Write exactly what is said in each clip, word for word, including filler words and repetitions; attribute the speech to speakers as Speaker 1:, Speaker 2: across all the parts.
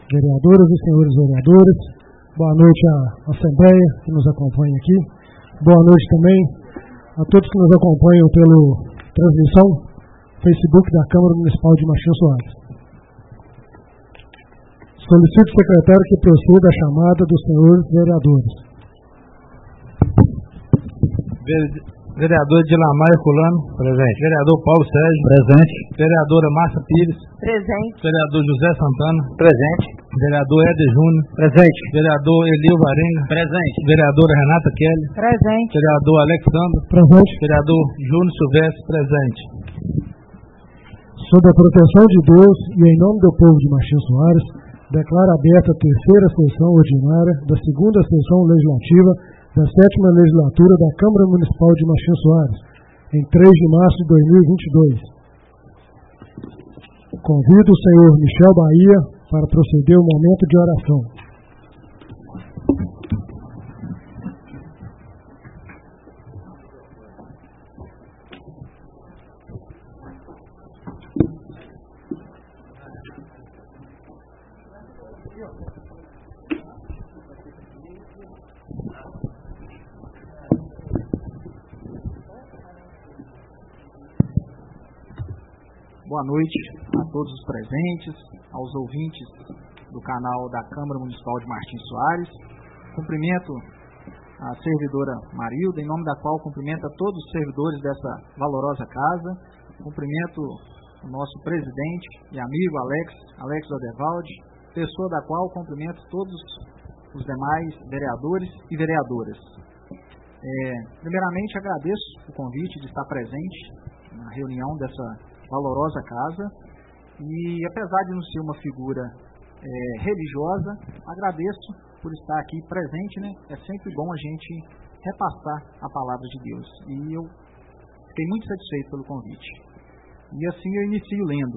Speaker 1: vereadoras e senhores vereadores, boa noite à Assembleia que nos acompanha aqui, boa noite também a todos que nos acompanham pela transmissão Facebook da Câmara Municipal de Martins Soares. Solicito ao secretário que proceda a chamada dos senhores vereadores.
Speaker 2: Vereador Dilamar Herculano, presente. Vereador Paulo Sérgio, presente. Vereadora Márcia Pires, presente. Vereador José Santana, presente. Vereador Éder Júnior, presente. Vereador Elio Varenga, presente. Vereadora Renata Kelly, presente. Vereador Alexandre, presente. Vereador Júnior Silvestre, presente.
Speaker 1: Sob a proteção de Deus e em nome do povo de Martins Soares, declaro aberta a terceira sessão ordinária da segunda sessão legislativa da sétima legislatura da Câmara Municipal de Martins Soares, em três de março de dois mil e vinte e dois. Convido o senhor Michel Bahia para proceder ao momento de oração.
Speaker 3: Boa noite a todos os presentes, aos ouvintes do canal da Câmara Municipal de Martins Soares. Cumprimento a servidora Marilda, em nome da qual cumprimento a todos os servidores dessa valorosa casa. Cumprimento o nosso presidente e amigo Alex, Alex Odevaldi, pessoa da qual cumprimento todos os demais vereadores e vereadoras. É, primeiramente, agradeço o convite de estar presente na reunião dessa valorosa casa, e apesar de não ser uma figura é, religiosa, agradeço por estar aqui presente, né? É sempre bom a gente repassar a palavra de Deus, e eu fiquei muito satisfeito pelo convite. E assim eu inicio lendo.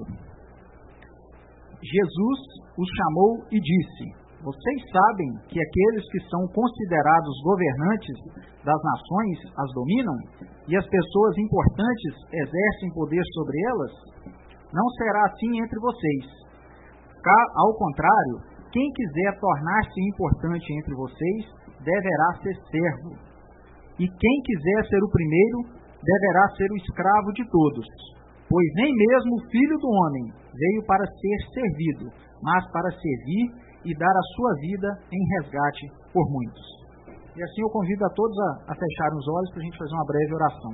Speaker 3: Jesus os chamou e disse: vocês sabem que aqueles que são considerados governantes das nações as dominam, e as pessoas importantes exercem poder sobre elas? Não será assim entre vocês. Ao contrário, quem quiser tornar-se importante entre vocês, deverá ser servo. E quem quiser ser o primeiro, deverá ser o escravo de todos. Pois nem mesmo o Filho do Homem veio para ser servido, mas para servir e dar a sua vida em resgate por muitos. E assim eu convido a todos a, a fechar os olhos para a gente fazer uma breve oração.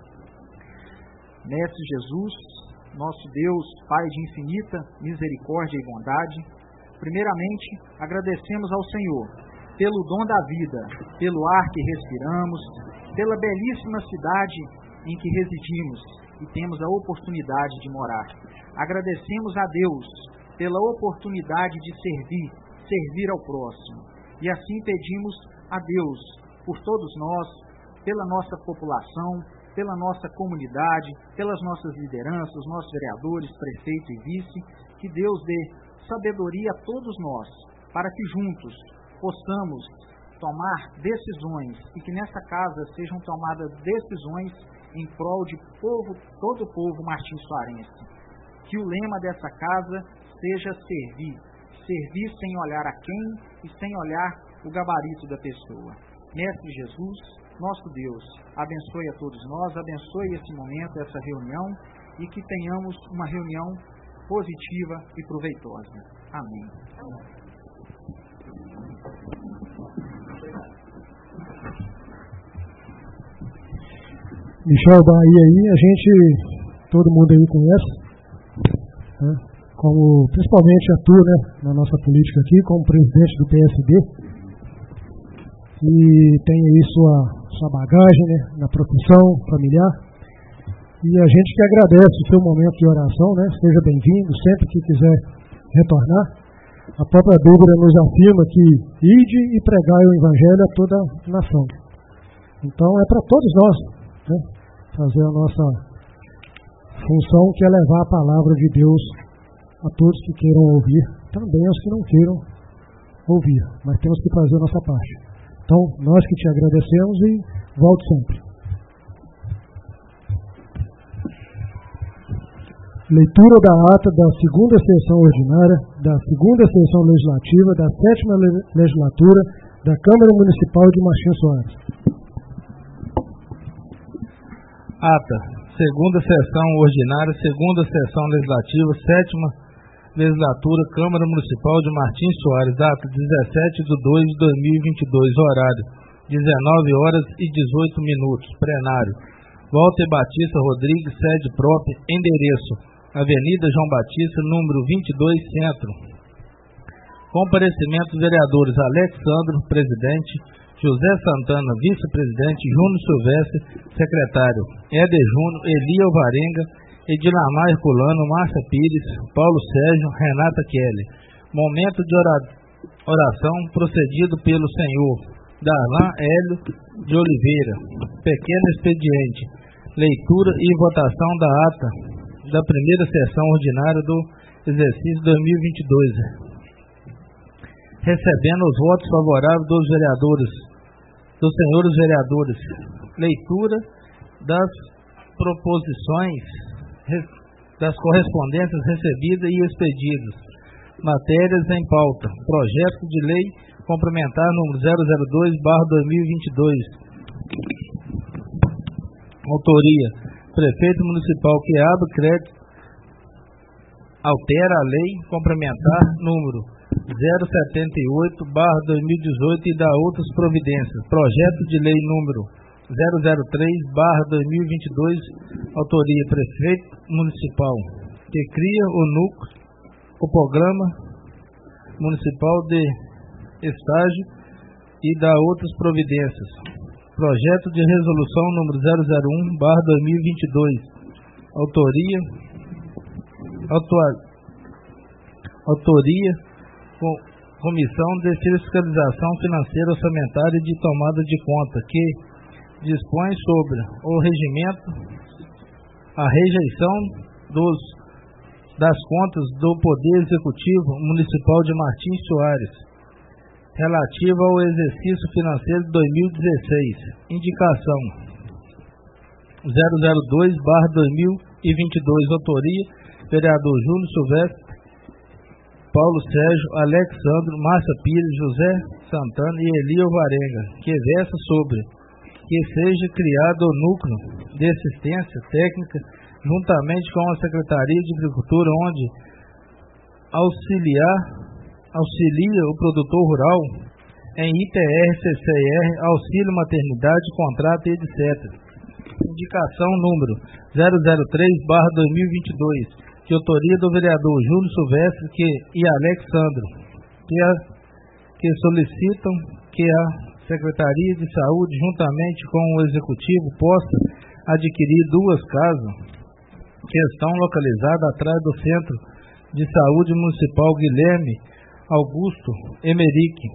Speaker 3: Mestre Jesus, nosso Deus, Pai de infinita misericórdia e bondade, primeiramente agradecemos ao Senhor pelo dom da vida, pelo ar que respiramos, pela belíssima cidade em que residimos e temos a oportunidade de morar. Agradecemos a Deus pela oportunidade de servir, servir ao próximo. E assim pedimos a Deus por todos nós, pela nossa população, pela nossa comunidade, pelas nossas lideranças, nossos vereadores, prefeito e vice, que Deus dê sabedoria a todos nós, para que juntos possamos tomar decisões e que nessa casa sejam tomadas decisões em prol de povo, todo o povo martinsoarense. Que o lema dessa casa seja servir, servir sem olhar a quem e sem olhar o gabarito da pessoa. Mestre Jesus, nosso Deus, abençoe a todos nós, abençoe esse momento, essa reunião, e que tenhamos uma reunião positiva e proveitosa. Amém.
Speaker 1: Michel Bahia aí, a gente, todo mundo aí conhece, né? Como principalmente atua, né, na nossa política aqui, como presidente do P S D, e tem aí sua, sua bagagem, né, na profissão familiar, e a gente que agradece o seu momento de oração, né, seja bem-vindo, sempre que quiser retornar. A própria Bíblia nos afirma que ide e pregai o Evangelho a toda a nação. Então é para todos nós, né, fazer a nossa função, que é levar a palavra de Deus a todos que queiram ouvir, também aos que não queiram ouvir, mas temos que fazer a nossa parte. Então, nós que te agradecemos e volte sempre. Leitura da ata da segunda sessão ordinária, da segunda sessão legislativa, da sétima legislatura da Câmara Municipal de Martim Soares.
Speaker 2: Ata, segunda sessão ordinária, segunda sessão legislativa, sétima legislatura, Câmara Municipal de Martim Soares, data dezessete de dois de dois mil e vinte e dois, horário dezenove horas e dezoito minutos, plenário. Walter Batista Rodrigues, sede própria, endereço Avenida João Batista, número vinte e dois, Centro. Comparecimento dos vereadores Alexandro, presidente, José Santana, vice-presidente, Júnior Silvestre, secretário, Éder Júnior, Eli Alvarenga, Edilamar Herculano, Márcia Pires, Paulo Sérgio, Renata Kelly. Momento de oração procedido pelo senhor Darlan Hélio de Oliveira. Pequeno expediente. Leitura e votação da ata da primeira sessão ordinária do exercício dois mil e vinte e dois. Recebendo os votos favoráveis dos vereadores, dos senhores vereadores. Leitura das proposições, das correspondências recebidas e expedidas. Matérias em pauta. Projeto de lei complementar número zero zero dois barra dois mil e vinte e dois. Autoria: Prefeito Municipal, que abre crédito, altera a lei complementar número zero setenta e oito barra dois mil e dezoito e dá outras providências. Projeto de lei número zero zero três barra dois mil e vinte e dois. Autoria: Prefeito Municipal, que cria o núcleo, o Programa Municipal de Estágio e dá outras providências. Projeto de resolução número zero zero um barra dois mil e vinte e dois. Autoria autua, Autoria com, Comissão de Fiscalização Financeira, Orçamentária e de Tomada de Conta, que dispõe sobre o regimento, a rejeição dos, das contas do Poder Executivo Municipal de Martim Soares, relativa ao exercício financeiro de dois mil e dezesseis. Indicação zero zero dois barra dois mil e vinte e dois. Autoria: vereador Júnior Silvestre, Paulo Sérgio, Alexandro, Márcia Pires, José Santana e Eli Alvarenga, que versa sobre que seja criado o núcleo de assistência técnica juntamente com a Secretaria de Agricultura, onde auxiliar auxilia o produtor rural em I T R, C C R, auxílio maternidade, contrato, etcétera. Indicação número zero zero três barra dois mil e vinte e dois, de autoria do vereador Júnior Silvestre que, e Alexandro, que, a, que solicitam que a Secretaria de Saúde, juntamente com o Executivo, possa adquirir duas casas que estão localizadas atrás do Centro de Saúde Municipal Guilherme Augusto Emerick.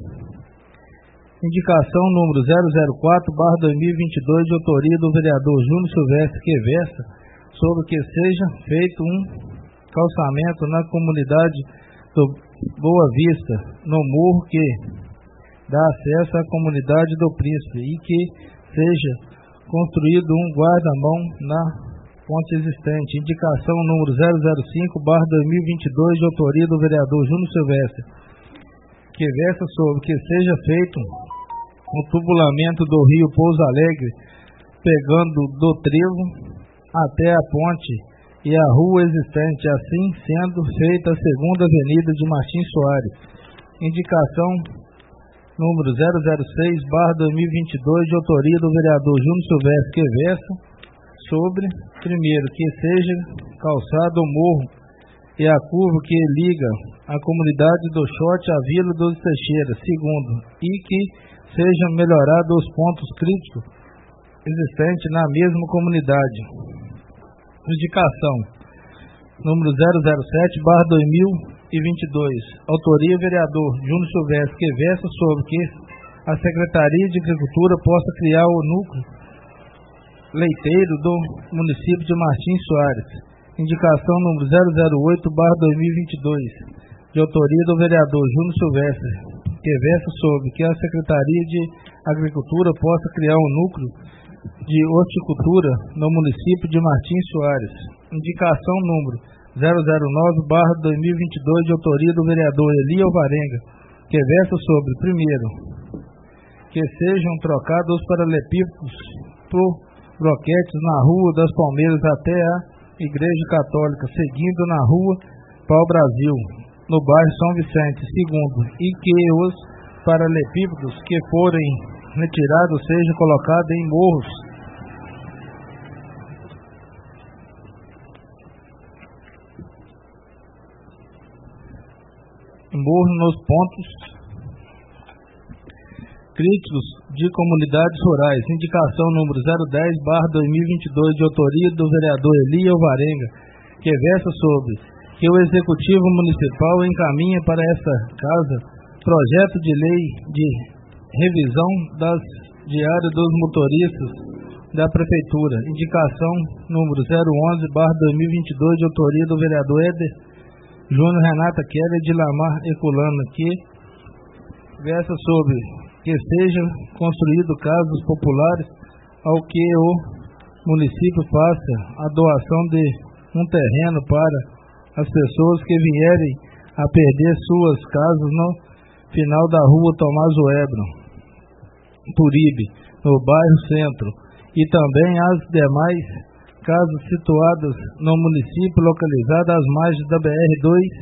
Speaker 2: Indicação número zero zero quatro barra dois mil e vinte e dois, de autoria do vereador Júnior Silvestre, que versa sobre que seja feito um calçamento na comunidade do Boa Vista, no morro que dá acesso à comunidade do Príncipe, e que seja construído um guarda-mão na ponte existente. Indicação número zero zero cinco barra dois mil e vinte e dois, de autoria do vereador Júnior Silvestre, que versa sobre que seja feito um tubulamento do rio Pouso Alegre, pegando do trevo até a ponte e a rua existente, assim sendo feita a segunda avenida de Martim Soares. Indicação número zero zero seis barra dois mil e vinte e dois, de autoria do vereador Júnior Silvestre, que versa sobre, primeiro, que seja calçado o morro e a curva que liga a comunidade do Chote à Vila dos Teixeira. Segundo, e que sejam melhorados os pontos críticos existentes na mesma comunidade. Indicação número zero zero sete barra dois mil e vinte e dois. Autoria vereador Júnior Silvestre, que versa sobre que a Secretaria de Agricultura possa criar o núcleo leiteiro do município de Martim Soares. Indicação número zero zero oito barra dois mil e vinte e dois, de autoria do vereador Júnior Silvestre, que versa sobre que a Secretaria de Agricultura possa criar um núcleo de horticultura no município de Martim Soares. Indicação número zero zero nove barra dois mil e vinte e dois, de autoria do vereador Eli Alvarenga, que versa sobre, primeiro, que sejam trocados os paralelepípedos por broquetes na Rua das Palmeiras até a Igreja Católica, seguindo na Rua Pau Brasil, no bairro São Vicente. Segundo, e que os paralelepípedos que forem retirados sejam colocados em morros morros nos pontos críticos de comunidades rurais. Indicação número zero dez barra dois mil e vinte e dois, de autoria do vereador Eli Alvarenga, que versa sobre que o Executivo Municipal encaminha para essa casa projeto de lei de revisão das diárias dos motoristas da Prefeitura. Indicação número zero onze barra dois mil e vinte e dois, de autoria do vereador Éder Júnior, Renata Keller de Lamar Herculano, que versa sobre que sejam construídos casas populares ao que o município faça a doação de um terreno para as pessoas que vierem a perder suas casas no final da rua Tomás Webro, Turibe, no bairro Centro, e também as demais casas situadas no município localizadas às margens da B R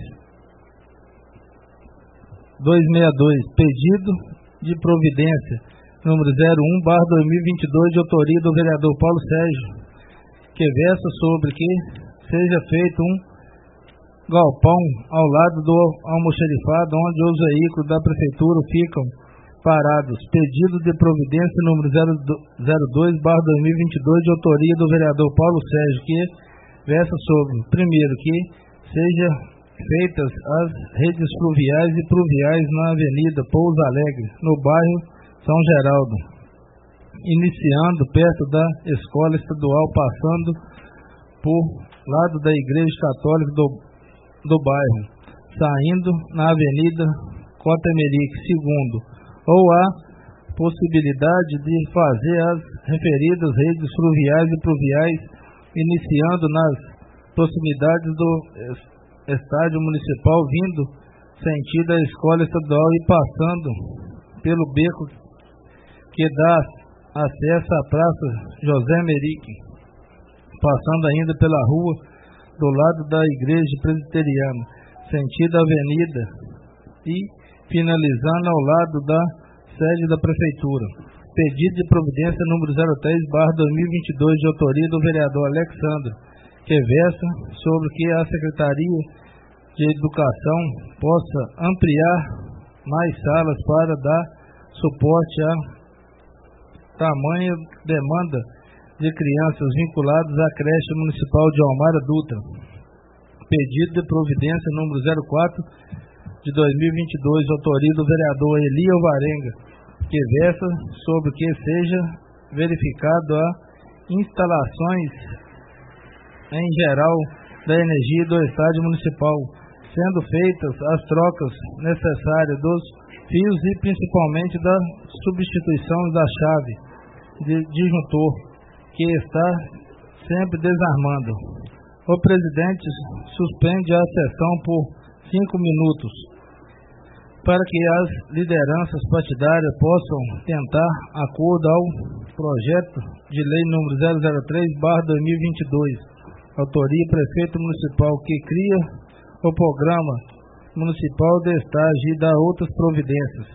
Speaker 2: duzentos e sessenta e dois. Pedido de providência número zero um barra dois mil e vinte e dois, de autoria do vereador Paulo Sérgio, que versa sobre que seja feito um galpão ao lado do almoxarifado onde os veículos da prefeitura ficam parados. Pedido de providência número zero dois barra dois mil e vinte e dois, de autoria do vereador Paulo Sérgio, que versa sobre, primeiro, que seja feitas as redes fluviais e pluviais na Avenida Pouso Alegre, no bairro São Geraldo, iniciando perto da Escola Estadual, passando por lado da Igreja Católica do, do bairro, saindo na Avenida Cotemerique. Segundo, ou há possibilidade de fazer as referidas redes fluviais e pluviais, iniciando nas proximidades do estádio municipal, vindo sentido a escola estadual e passando pelo beco que dá acesso à Praça José Merique, passando ainda pela rua do lado da Igreja Presbiteriana, sentido Avenida, e finalizando ao lado da sede da Prefeitura. Pedido de providência número zero três barra dois mil e vinte e dois, de autoria do vereador Alexandre, que versa sobre que a Secretaria de Educação possa ampliar mais salas para dar suporte à tamanha demanda de crianças vinculadas à creche municipal de Almara Dutra. Pedido de providência número zero quatro de dois mil e vinte e dois, autoria do vereador Eli Alvarenga, que versa sobre que seja verificado a instalações em geral da energia do estádio municipal, sendo feitas as trocas necessárias dos fios e principalmente da substituição da chave de disjuntor, que está sempre desarmando. O presidente suspende a sessão por cinco minutos para que as lideranças partidárias possam tentar acordo ao projeto de lei número zero zero três barra dois mil e vinte e dois, autoria prefeito municipal, que cria o programa municipal de estágio e dá outras providências.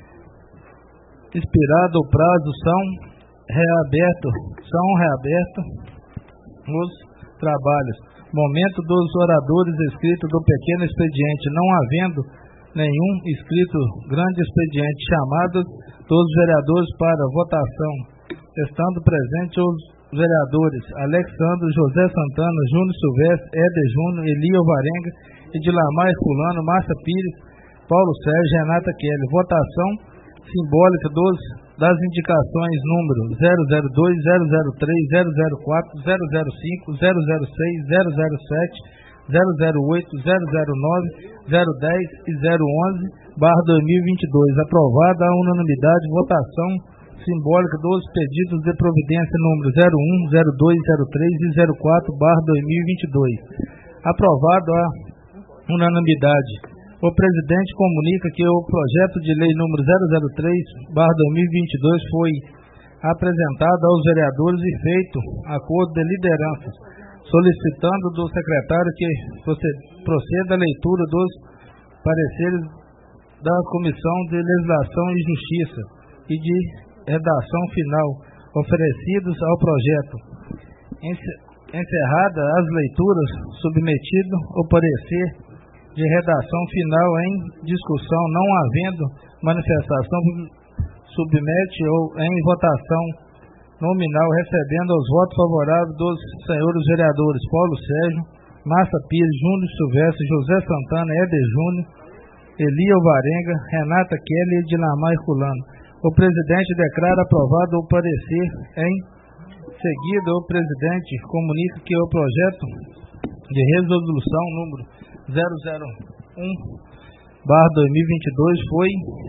Speaker 2: Expirado o prazo, são reabertos, são reabertos os trabalhos. Momento dos oradores inscritos do pequeno expediente, não havendo nenhum inscrito grande expediente, chamados dos vereadores para votação, estando presentes os vereadores Alexandre, José Santana, Júnior Silvestre, Éder Júnior, Eli Alvarenga, Edilamar Herculano, Márcia Pires, Paulo Sérgio, Renata Keller. Votação simbólica dos, das indicações número zero zero dois, zero zero três, zero zero quatro, zero zero cinco, zero zero seis, zero zero sete, zero zero oito, zero zero nove, zero dez e zero onze barra dois mil e vinte e dois. Aprovada a unanimidade. Votação simbólica dos pedidos de providência número zero um, zero dois, zero três e zero quatro barra dois mil e vinte e dois. Aprovado a unanimidade. O presidente comunica que o projeto de lei número zero zero três barra dois mil e vinte e dois foi apresentado aos vereadores e feito acordo de lideranças, solicitando do secretário que proceda a leitura dos pareceres da Comissão de Legislação e Justiça e de redação final oferecidos ao projeto. Encerrada as leituras, submetido o parecer de redação final em discussão, não havendo manifestação, submete ou em votação nominal, recebendo os votos favoráveis dos senhores vereadores Paulo Sérgio, Márcia Pires, Júnior Silvestre, José Santana, Éder Júnior, Eli Alvarenga, Renata Kelly e Dinamar Herculano. O presidente declara aprovado o parecer. Em seguida, o presidente comunica que o projeto de resolução número zero zero um barra dois mil e vinte e dois foi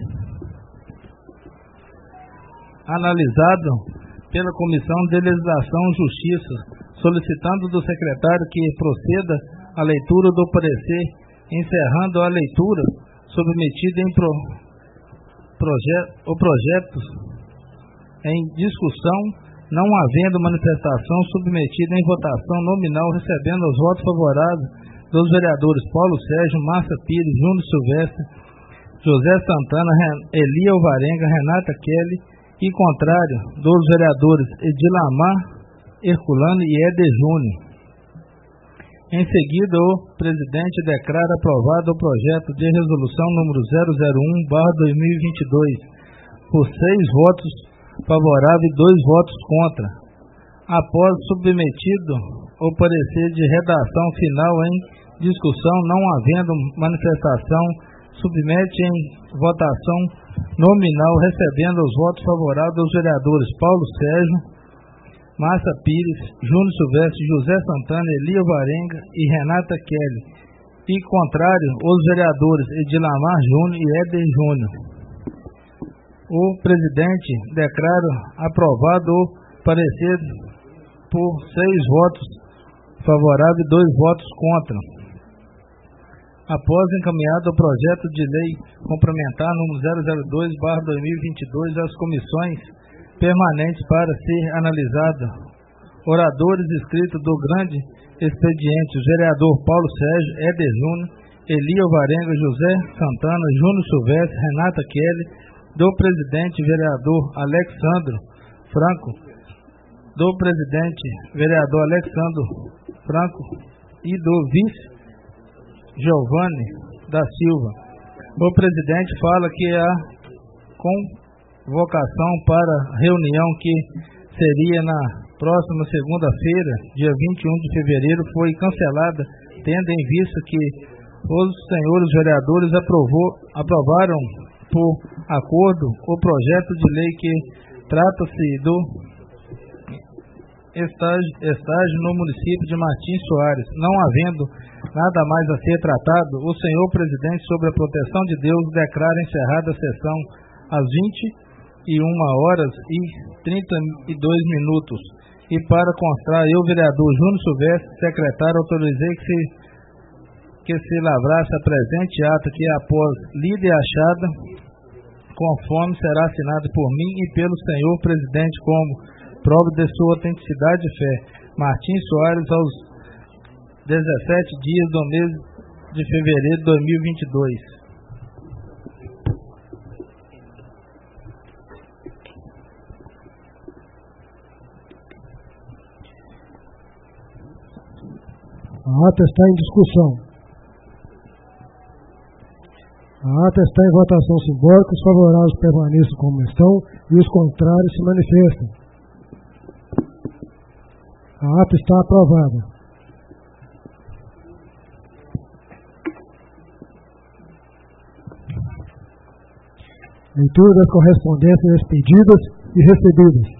Speaker 2: analisado pela Comissão de Legislação e Justiça, solicitando do secretário que proceda à leitura do parecer, encerrando a leitura, submetida em pro, proje, o projeto em discussão, não havendo manifestação, submetida em votação nominal, recebendo os votos favoráveis dos vereadores Paulo Sérgio, Márcia Pires, Júnior Silvestre, José Santana, Eli Alvarenga, Renata Kelly, e contrário dos vereadores Edilamar Herculano e Éder Júnior. Em seguida, o presidente declara aprovado o projeto de resolução número zero zero um barra dois mil e vinte e dois, por seis votos favoráveis e dois votos contra. Após submetido o parecer de redação final em discussão, não havendo manifestação, submete em votação nominal, recebendo os votos favoráveis dos vereadores Paulo Sérgio, Márcia Pires, Júnior Silvestre, José Santana, Eli Alvarenga e Renata Kelly, e contrário os vereadores Edilamar Júnior e Éder Júnior. O presidente declara aprovado o parecer por seis votos favoráveis e dois votos contra. Após encaminhado o projeto de lei complementar número zero zero dois barra dois mil e vinte e dois às comissões permanentes para ser analisada, oradores inscritos do grande expediente, o vereador Paulo Sérgio, Éder Júnior, Eli Alvarenga, José Santana, Júnior Silvestre, Renata Kelly, do presidente vereador Alexandro Franco, do presidente vereador Alexandro Franco e do vice Giovanni da Silva. O presidente fala que a convocação para reunião que seria na próxima segunda-feira, dia vinte e um de fevereiro, foi cancelada, tendo em vista que os senhores vereadores aprovou, aprovaram por acordo o projeto de lei que trata-se do estágio, estágio no município de Martins Soares. Não havendo nada mais a ser tratado, o senhor presidente, sobre a proteção de Deus, declara encerrada a sessão às vinte e uma horas e trinta e dois minutos. E para constar, eu, vereador Júnior Silvestre, secretário, autorizei que se, que se lavrasse a presente ata, que após lida e achada, conforme será assinado por mim e pelo senhor presidente como prova de sua autenticidade e fé. Martins Soares, aos dezessete dias do mês de fevereiro de dois mil e vinte e dois.
Speaker 1: A ata está em discussão. A ata está em votação simbólica. Os favoráveis permaneçam como estão e os contrários se manifestem. A ata está aprovada. Leitura das correspondências expedidas e recebidas.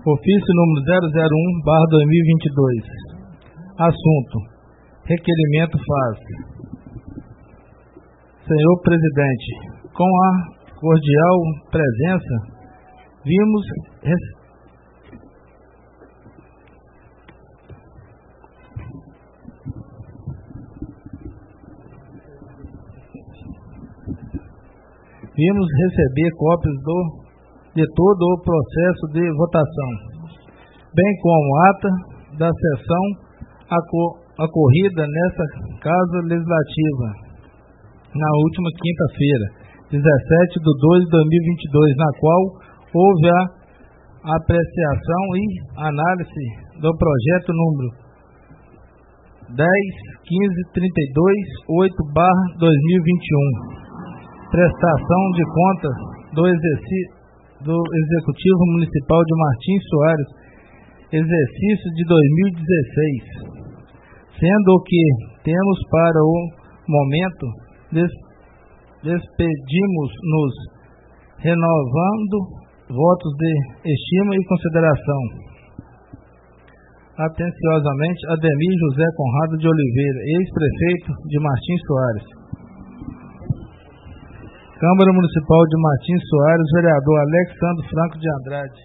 Speaker 2: Ofício número zero zero um barra dois mil e vinte e dois. Assunto: requerimento faz. Senhor Presidente, com a cordial presença, vimos rece- vimos receber cópias do, de todo o processo de votação, bem como ata da sessão ocorrida nessa Casa Legislativa na última quinta-feira, dezessete de dois de dois mil e vinte e dois, na qual houve a apreciação e análise do projeto número dez mil quinhentos e trinta e dois oito barra dois mil e vinte e um, prestação de contas do, do Executivo Municipal de Martins Soares, exercício de dois mil e dezesseis, sendo o que temos para o momento, des, despedimos-nos renovando votos de estima e consideração. Atenciosamente, Ademir José Conrado de Oliveira, ex-prefeito de Martins Soares. Câmara Municipal de Martins Soares, vereador Alexandre Franco de Andrade.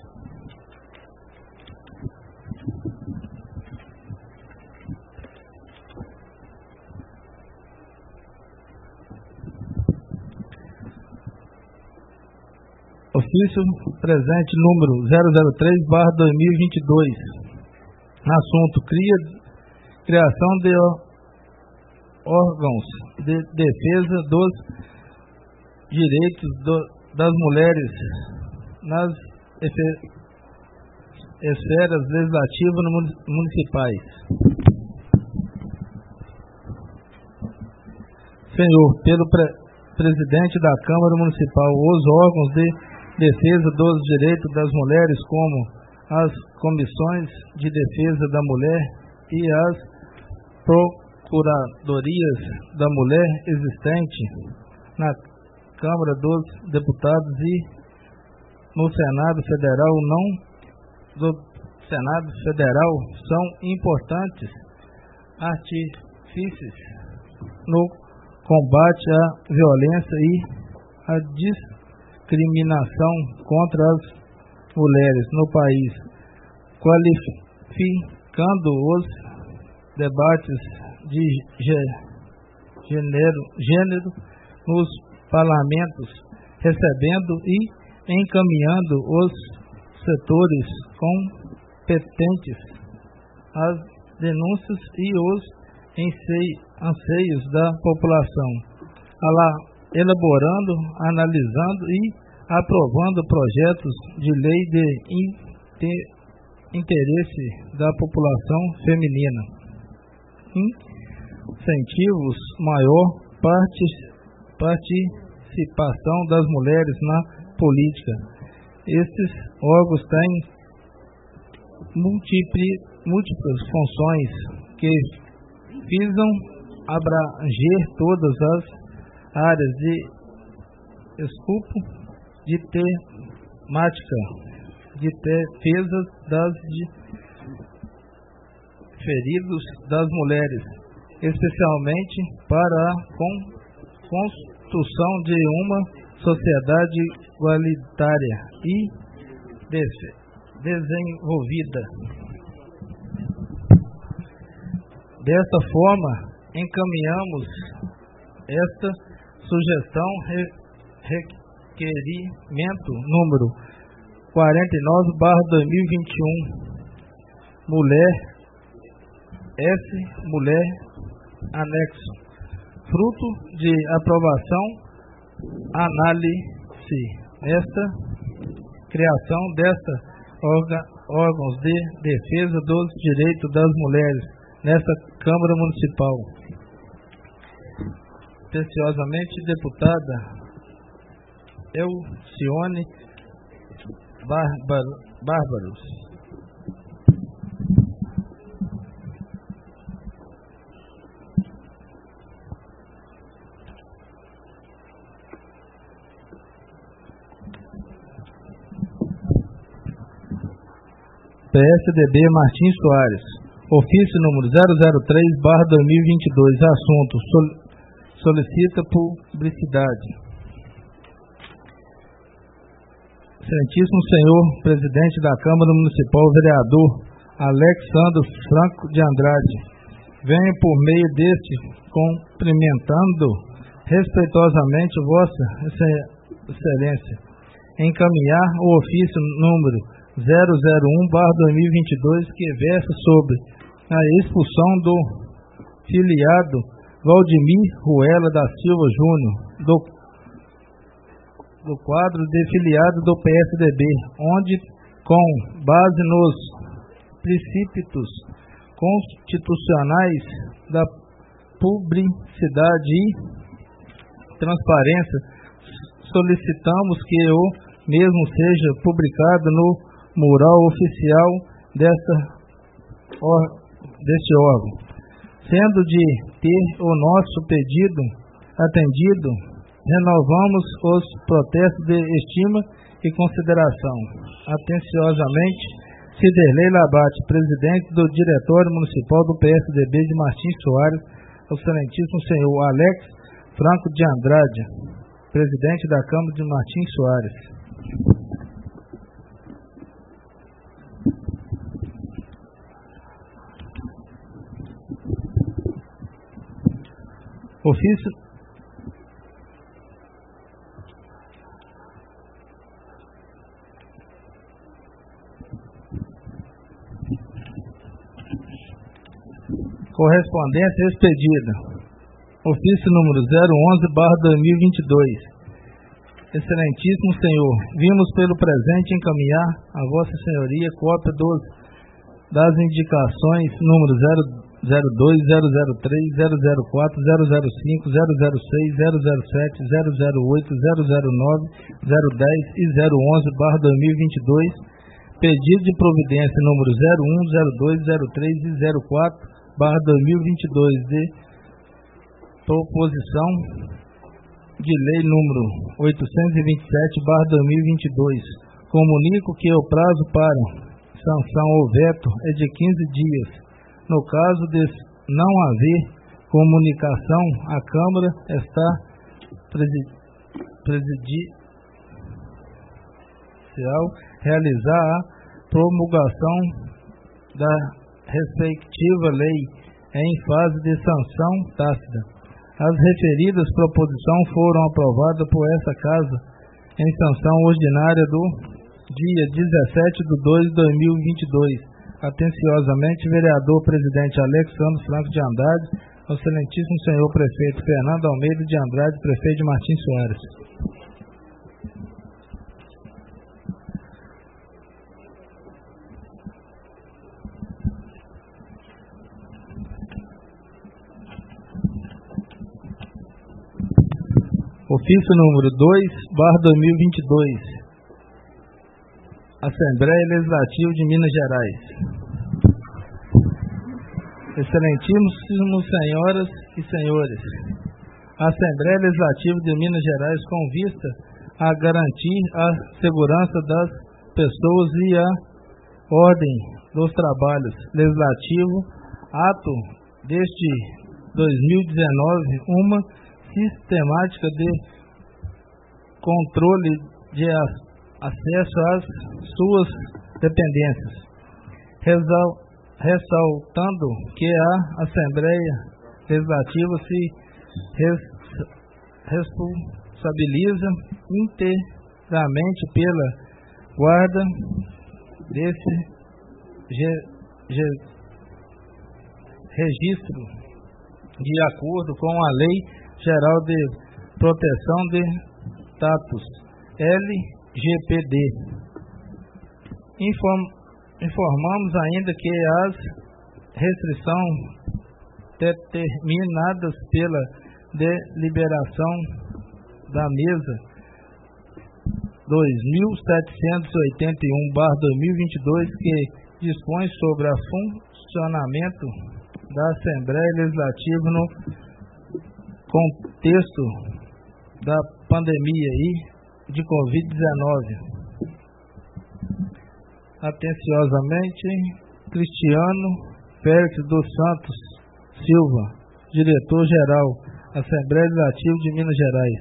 Speaker 2: Ofício presente número zero zero três barra dois mil e vinte e dois. Assunto: cria, criação de órgãos de defesa dos direitos do, das mulheres nas esferas legislativas municipais. Senhor, pelo pre, presidente da Câmara Municipal, os órgãos de defesa dos direitos das mulheres, como as comissões de defesa da mulher e as procuradorias da mulher existentes na Câmara dos Deputados e no Senado Federal, não do Senado Federal, são importantes artifícios no combate à violência e à discriminação contra as mulheres no país, qualificando os debates de gênero, gênero nos parlamentos, recebendo e encaminhando os setores competentes as denúncias e os anseios da população, elaborando, analisando e aprovando projetos de lei de interesse da população feminina. Incentivos maior parte participação das mulheres na política. Estes órgãos têm múltipli, múltiplas funções que visam abranger todas as áreas de escopo de temática, de defesa das feridos das mulheres, especialmente para a construção de uma sociedade igualitária e desenvolvida. Desta forma, encaminhamos esta sugestão, requerimento número quarenta e nove barra dois mil e vinte e um, mulher S, mulher, anexo, fruto de aprovação, análise, esta criação desta orga, órgãos de defesa dos direitos das mulheres nesta Câmara Municipal. Atenciosamente, deputada Elcione Bárbaros. P S D B Martins Soares. Ofício número zero zero três barra dois mil e vinte e dois. Assunto: sol, solicita publicidade. Excelentíssimo senhor presidente da Câmara Municipal, vereador Alexandre Franco de Andrade, venho por meio deste cumprimentando respeitosamente Vossa Excelência encaminhar o ofício número zero zero um barra dois mil e vinte e dois que versa sobre a expulsão do filiado Valdemir Ruela da Silva Júnior do, do quadro de filiado do P S D B, onde, com base nos princípios constitucionais da publicidade e transparência, solicitamos que o mesmo seja publicado no mural oficial desta, or, deste órgão. Sendo de ter o nosso pedido atendido, renovamos os protestos de estima e consideração. Atenciosamente, Ciderley Labate, presidente do Diretório Municipal do P S D B de Martins Soares, ao excelentíssimo senhor Alex Franco de Andrade, presidente da Câmara de Martins Soares. Ofício correspondência expedida. Ofício número zero onze barra dois mil e vinte e dois. Excelentíssimo senhor, vimos pelo presente encaminhar a Vossa Senhoria cópia dos, das indicações número zero dois, zero zero três, zero zero quatro, zero zero cinco, zero zero seis, zero zero sete, zero zero oito, zero zero nove, zero dez e zero onze barra dois mil e vinte e dois, pedido de providência número zero um, zero dois, zero três e zero quatro barra dois mil e vinte e dois de proposição de lei número oitocentos e vinte e sete barra dois mil e vinte e dois. Comunico que o prazo para sanção ou veto é de quinze dias. No caso de não haver comunicação, a Câmara está presidencial realizar a promulgação da respectiva lei em fase de sanção tácita. As referidas proposições foram aprovadas por essa Casa em sanção ordinária do dia dezessete de dois de dois mil e vinte e dois. Atenciosamente, vereador presidente Alexandre Franco de Andrade, ao excelentíssimo senhor prefeito Fernando Almeida de Andrade, prefeito de Martins Soares. Ofício número dois barra dois mil e vinte e dois. Assembleia Legislativa de Minas Gerais. Excelentíssimos senhoras e senhores, a Assembleia Legislativa de Minas Gerais, com vista a garantir a segurança das pessoas e a ordem dos trabalhos legislativos, ato deste dois mil e dezenove, uma sistemática de controle de acesso às suas dependências, ressaltando que a Assembleia Legislativa se res, responsabiliza inteiramente pela guarda desse ge, ge, registro de acordo com a Lei Geral de Proteção de Dados, L G P D. Inform, informamos ainda que as restrições determinadas pela deliberação da Mesa dois mil setecentos e oitenta e um barra dois mil e vinte e dois, que dispõe sobre o funcionamento da Assembleia Legislativa no contexto da pandemia e de covid dezenove. atenciosamente Cristiano Félix dos Santos Silva, diretor-geral, Assembleia Legislativa de Minas Gerais.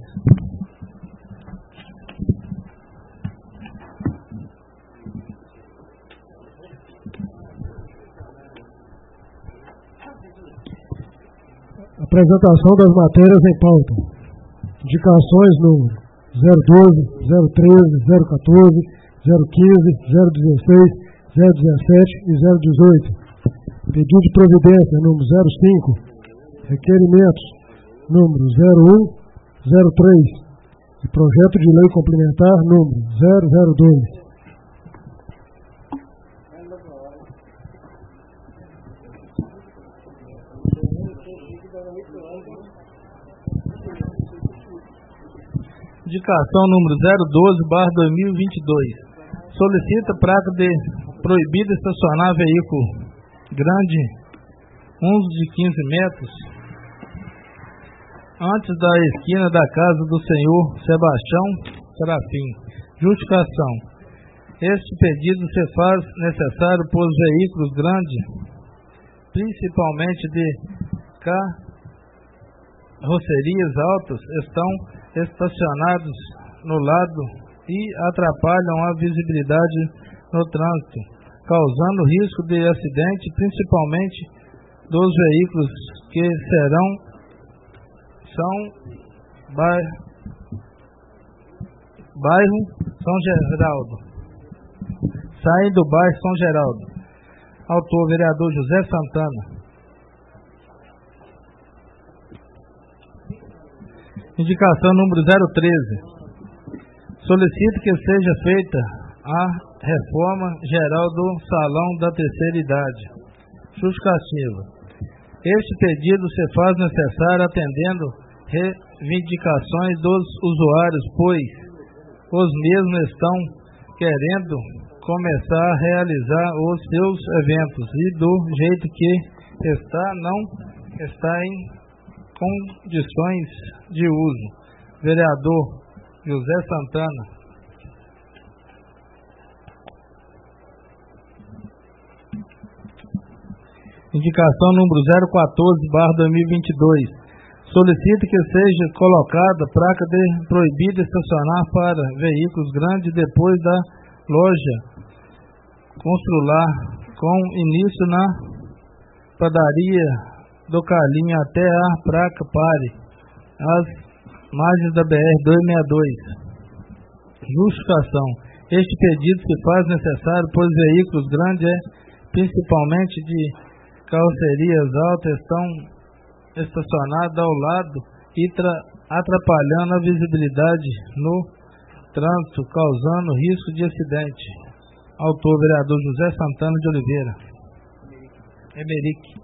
Speaker 1: Apresentação das matérias em pauta. Indicações número zero doze, zero treze, zero quatorze, zero quinze, zero dezesseis, zero dezessete e zero dezoito. Pedido de providência número zero cinco. Requerimentos número zero um, zero três. E projeto de lei complementar número zero zero dois.
Speaker 2: Indicação número zero doze barra dois mil e vinte e dois. Solicita placa de proibido estacionar veículo grande, uns de quinze metros, antes da esquina da casa do senhor Sebastião Serafim. Justificação. Este pedido se faz necessário por veículos grandes, principalmente de carrocerias altas, estão estacionados no lado e atrapalham a visibilidade no trânsito, causando risco de acidente, principalmente dos veículos que serão são bairro, bairro São Geraldo, saem do bairro São Geraldo. Autor, vereador José Santana. Indicação número zero treze. Solicito que seja feita a reforma geral do Salão da Terceira Idade. Justificativa. Este pedido se faz necessário atendendo reivindicações dos usuários, pois os mesmos estão querendo começar a realizar os seus eventos e do jeito que está, não está em condições de uso. Vereador José Santana. Indicação número zero quatorze barra dois mil e vinte e dois. Solicito que seja colocada placa de proibido estacionar para veículos grandes depois da loja Constrular, com início na padaria do Carlinho até a placa pare, às margens da B R duzentos e sessenta e dois. Justificação. Este pedido se faz necessário pois veículos grandes, principalmente de carrocerias altas, estão estacionados ao lado e atrapalhando a visibilidade no trânsito, causando risco de acidente. Autor, vereador José Santana de Oliveira. Emerick.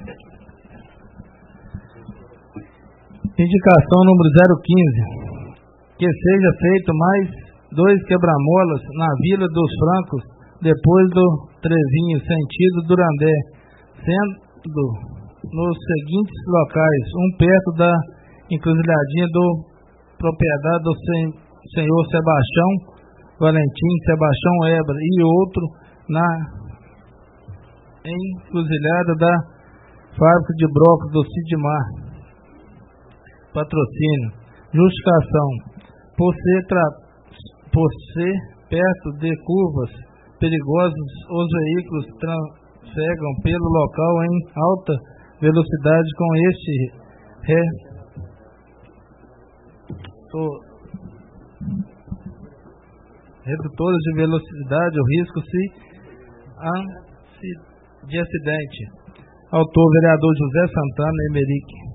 Speaker 2: Indicação número zero quinze. Que seja feito mais dois quebra-molas na Vila dos Francos, depois do Trevinho, sentido Durandé, sendo nos seguintes locais: um perto da encruzilhadinha do propriedade do sen, senhor Sebastião Valentim, Sebastião Ebra, e outro na encruzilhada da fábrica de brocos do Sidmar. Patrocínio. Justificação. Por ser, tra- por ser perto de curvas perigosas, os veículos trafegam pelo local em alta velocidade. Com este re... redutores de velocidade, o risco se de acidente. Autor, vereador José Santana Emerick.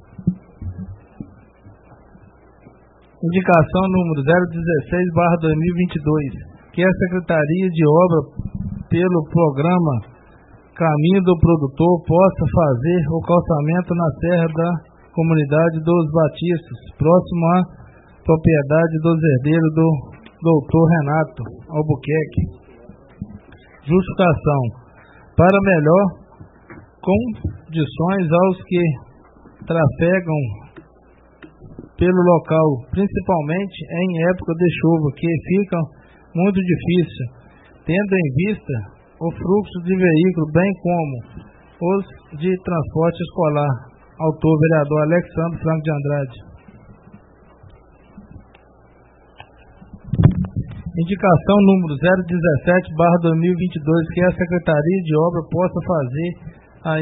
Speaker 2: Indicação número zero dezesseis barra dois mil e vinte e dois, que a Secretaria de Obra, pelo programa Caminho do Produtor, possa fazer o calçamento na serra da comunidade dos Batistas, próximo à propriedade dos herdeiros do doutor Renato Albuquerque. Justificação. Para melhor condições aos que trafegam pelo local, principalmente em época de chuva, que fica muito difícil, tendo em vista o fluxo de veículos, bem como os de transporte escolar. Autor, vereador Alexandre Franco de Andrade. Indicação número zero dezessete barra dois mil e vinte e dois, que a Secretaria de Obra possa fazer a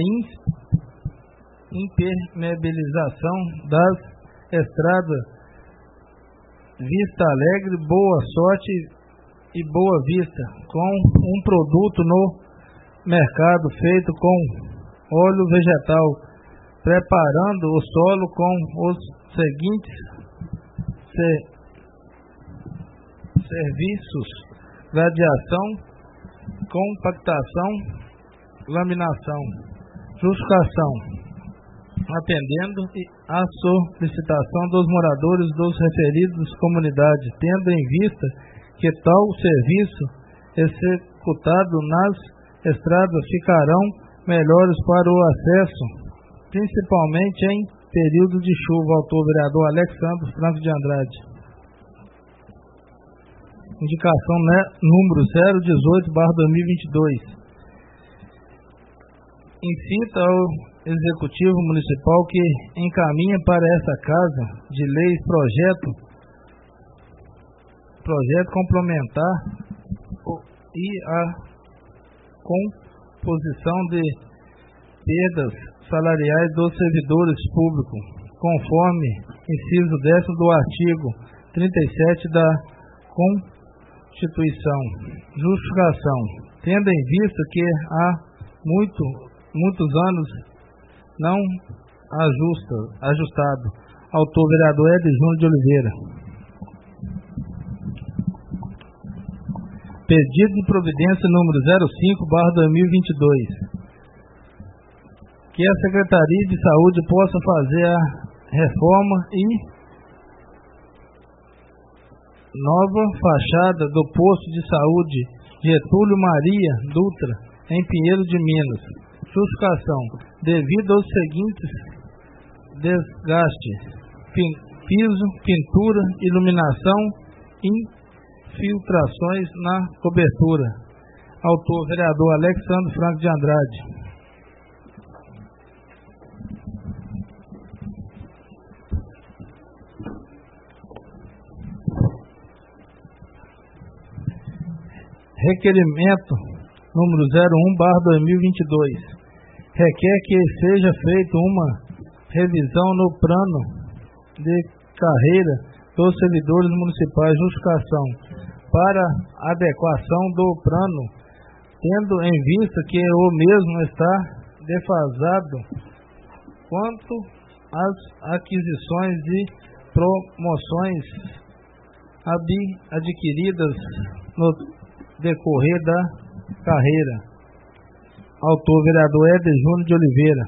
Speaker 2: impermeabilização das estradas Vista Alegre, Boa Sorte e Boa Vista, com um produto no mercado feito com óleo vegetal, preparando o solo com os seguintes ser, serviços: radiação, compactação, laminação, justificação, atendendo à solicitação dos moradores dos referidos comunidades, tendo em vista que tal serviço executado nas estradas ficarão melhores para o acesso, principalmente em período de chuva. Autor, vereador Alexandre Franco de Andrade. Indicação né, número zero dezoito barra dois mil e vinte e dois. Incita ao Executivo Municipal que encaminha para essa Casa de Leis projeto, projeto complementar e a composição de perdas salariais dos servidores públicos, conforme inciso décimo do artigo trinta e sete da Constituição. Justificação: tendo em vista que há muito, muitos anos não ajusta, ajustado. Autor, vereador Ed Júnior de Oliveira. Pedido de providência número zero cinco barra dois mil e vinte e dois. Que a Secretaria de Saúde possa fazer a reforma e nova fachada do posto de saúde Getúlio Maria Dutra, em Pinheiro de Minas. Justificação: devido aos seguintes desgastes: piso, pintura, iluminação, infiltrações na cobertura. Autor, vereador Alexandre Franco de Andrade. Requerimento número zero um barra dois mil e vinte e dois. Requer que seja feita uma revisão no plano de carreira dos servidores municipais. Justificação: para adequação do plano, tendo em vista que o mesmo está defasado quanto às aquisições e promoções adquiridas no decorrer da carreira. Autor, vereador Eder Júnior de Oliveira.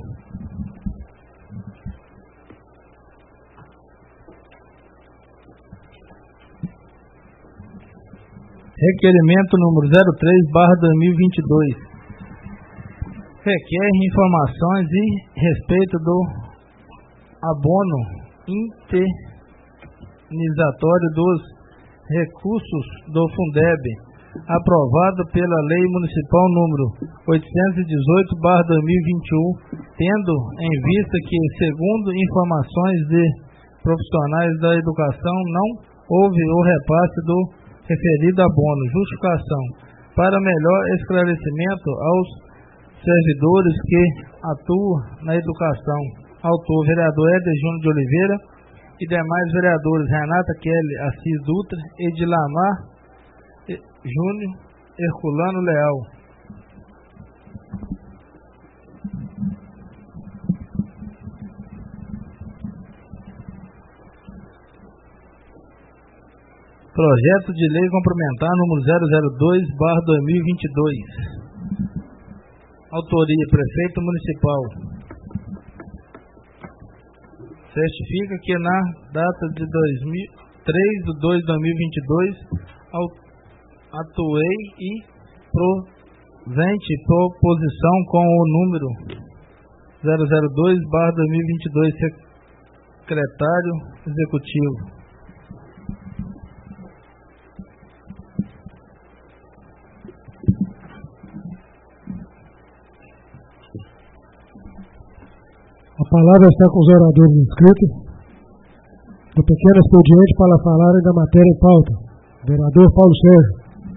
Speaker 2: Requerimento número zero três barra dois mil e vinte e dois. Requer informações e respeito do abono indenizatório dos recursos do Fundeb, aprovado pela Lei Municipal número oitocentos e dezoito barra dois mil e vinte e um, tendo em vista que, segundo informações de profissionais da educação, não houve o repasse do referido abono. Justificação: para melhor esclarecimento aos servidores que atuam na educação. Autor, vereador Eder Júnior de Oliveira e demais vereadores Renata Kelly Assis Dutra, Edilamar Júnior, Herculano Leal. Projeto de lei complementar número zero zero dois barra dois mil e vinte e dois. Autoria: Prefeito Municipal. Certifica que na data de três de dois de dois mil e vinte e dois atuei e provente proposição com o número zero zero dois barra dois mil e vinte e dois, secretário executivo.
Speaker 1: palavra está com os oradores inscritos do pequeno expediente para falarem da matéria em pauta. Vereador Paulo Sérgio.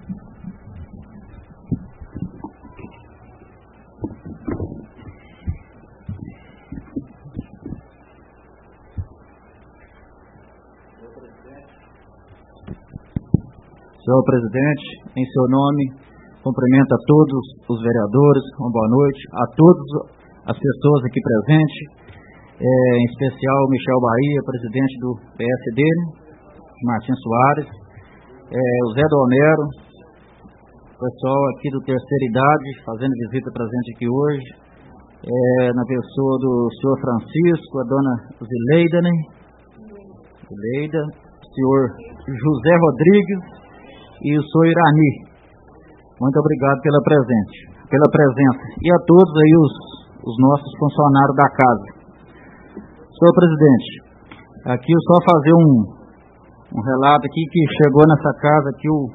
Speaker 4: Senhor presidente, em seu nome, cumprimento a todos os vereadores, uma boa noite, a todas as pessoas aqui presentes, é, em especial o Michel Bahia, presidente do P S D, Martins Soares, é, o Zé do Homero, o pessoal aqui do Terceira Idade, fazendo visita presente aqui hoje, é, na pessoa do senhor Francisco, a dona Zileida, né? Zileida, o senhor José Rodrigues, e o senhor Irani. Muito obrigado pela presente, pela presença. E a todos aí os, os nossos funcionários da casa. Senhor presidente, aqui eu só fazer um, um relato aqui que chegou nessa casa aqui o,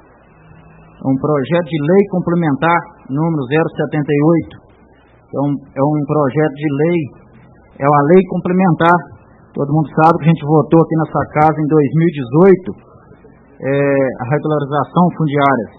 Speaker 4: um projeto de lei complementar número zero setenta e oito. É um, é um projeto de lei, é uma lei complementar. Todo mundo sabe que a gente votou aqui nessa casa em dois mil e dezoito. É, a regularização fundiária,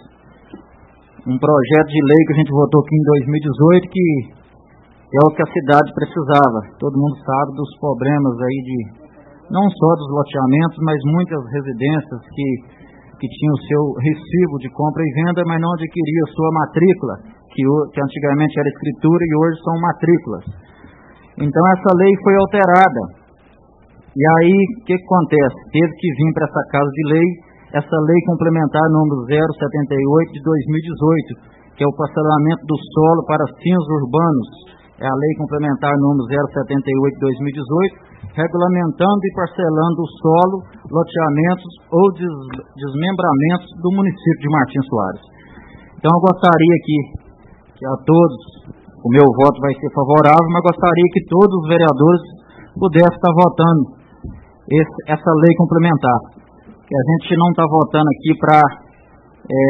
Speaker 4: um projeto de lei que a gente votou aqui em dois mil e dezoito, que é o que a cidade precisava. Todo mundo sabe dos problemas aí de, não só dos loteamentos, mas muitas residências que, que tinham o seu recibo de compra e venda, mas não adquiriam a sua matrícula, que, que antigamente era escritura e hoje são matrículas. Então essa lei foi alterada. E aí, o que, que acontece? Teve que vir para essa casa de lei essa lei complementar número zero setenta e oito de dois mil e dezoito, que é o parcelamento do solo para fins urbanos. É a lei complementar número zero setenta e oito de dois mil e dezoito, regulamentando e parcelando o solo, loteamentos ou des, desmembramentos do município de Martins Soares. Então eu gostaria aqui que a todos, o meu voto vai ser favorável, mas gostaria que todos os vereadores pudessem estar votando esse, essa lei complementar. Que a gente não está votando aqui para... É,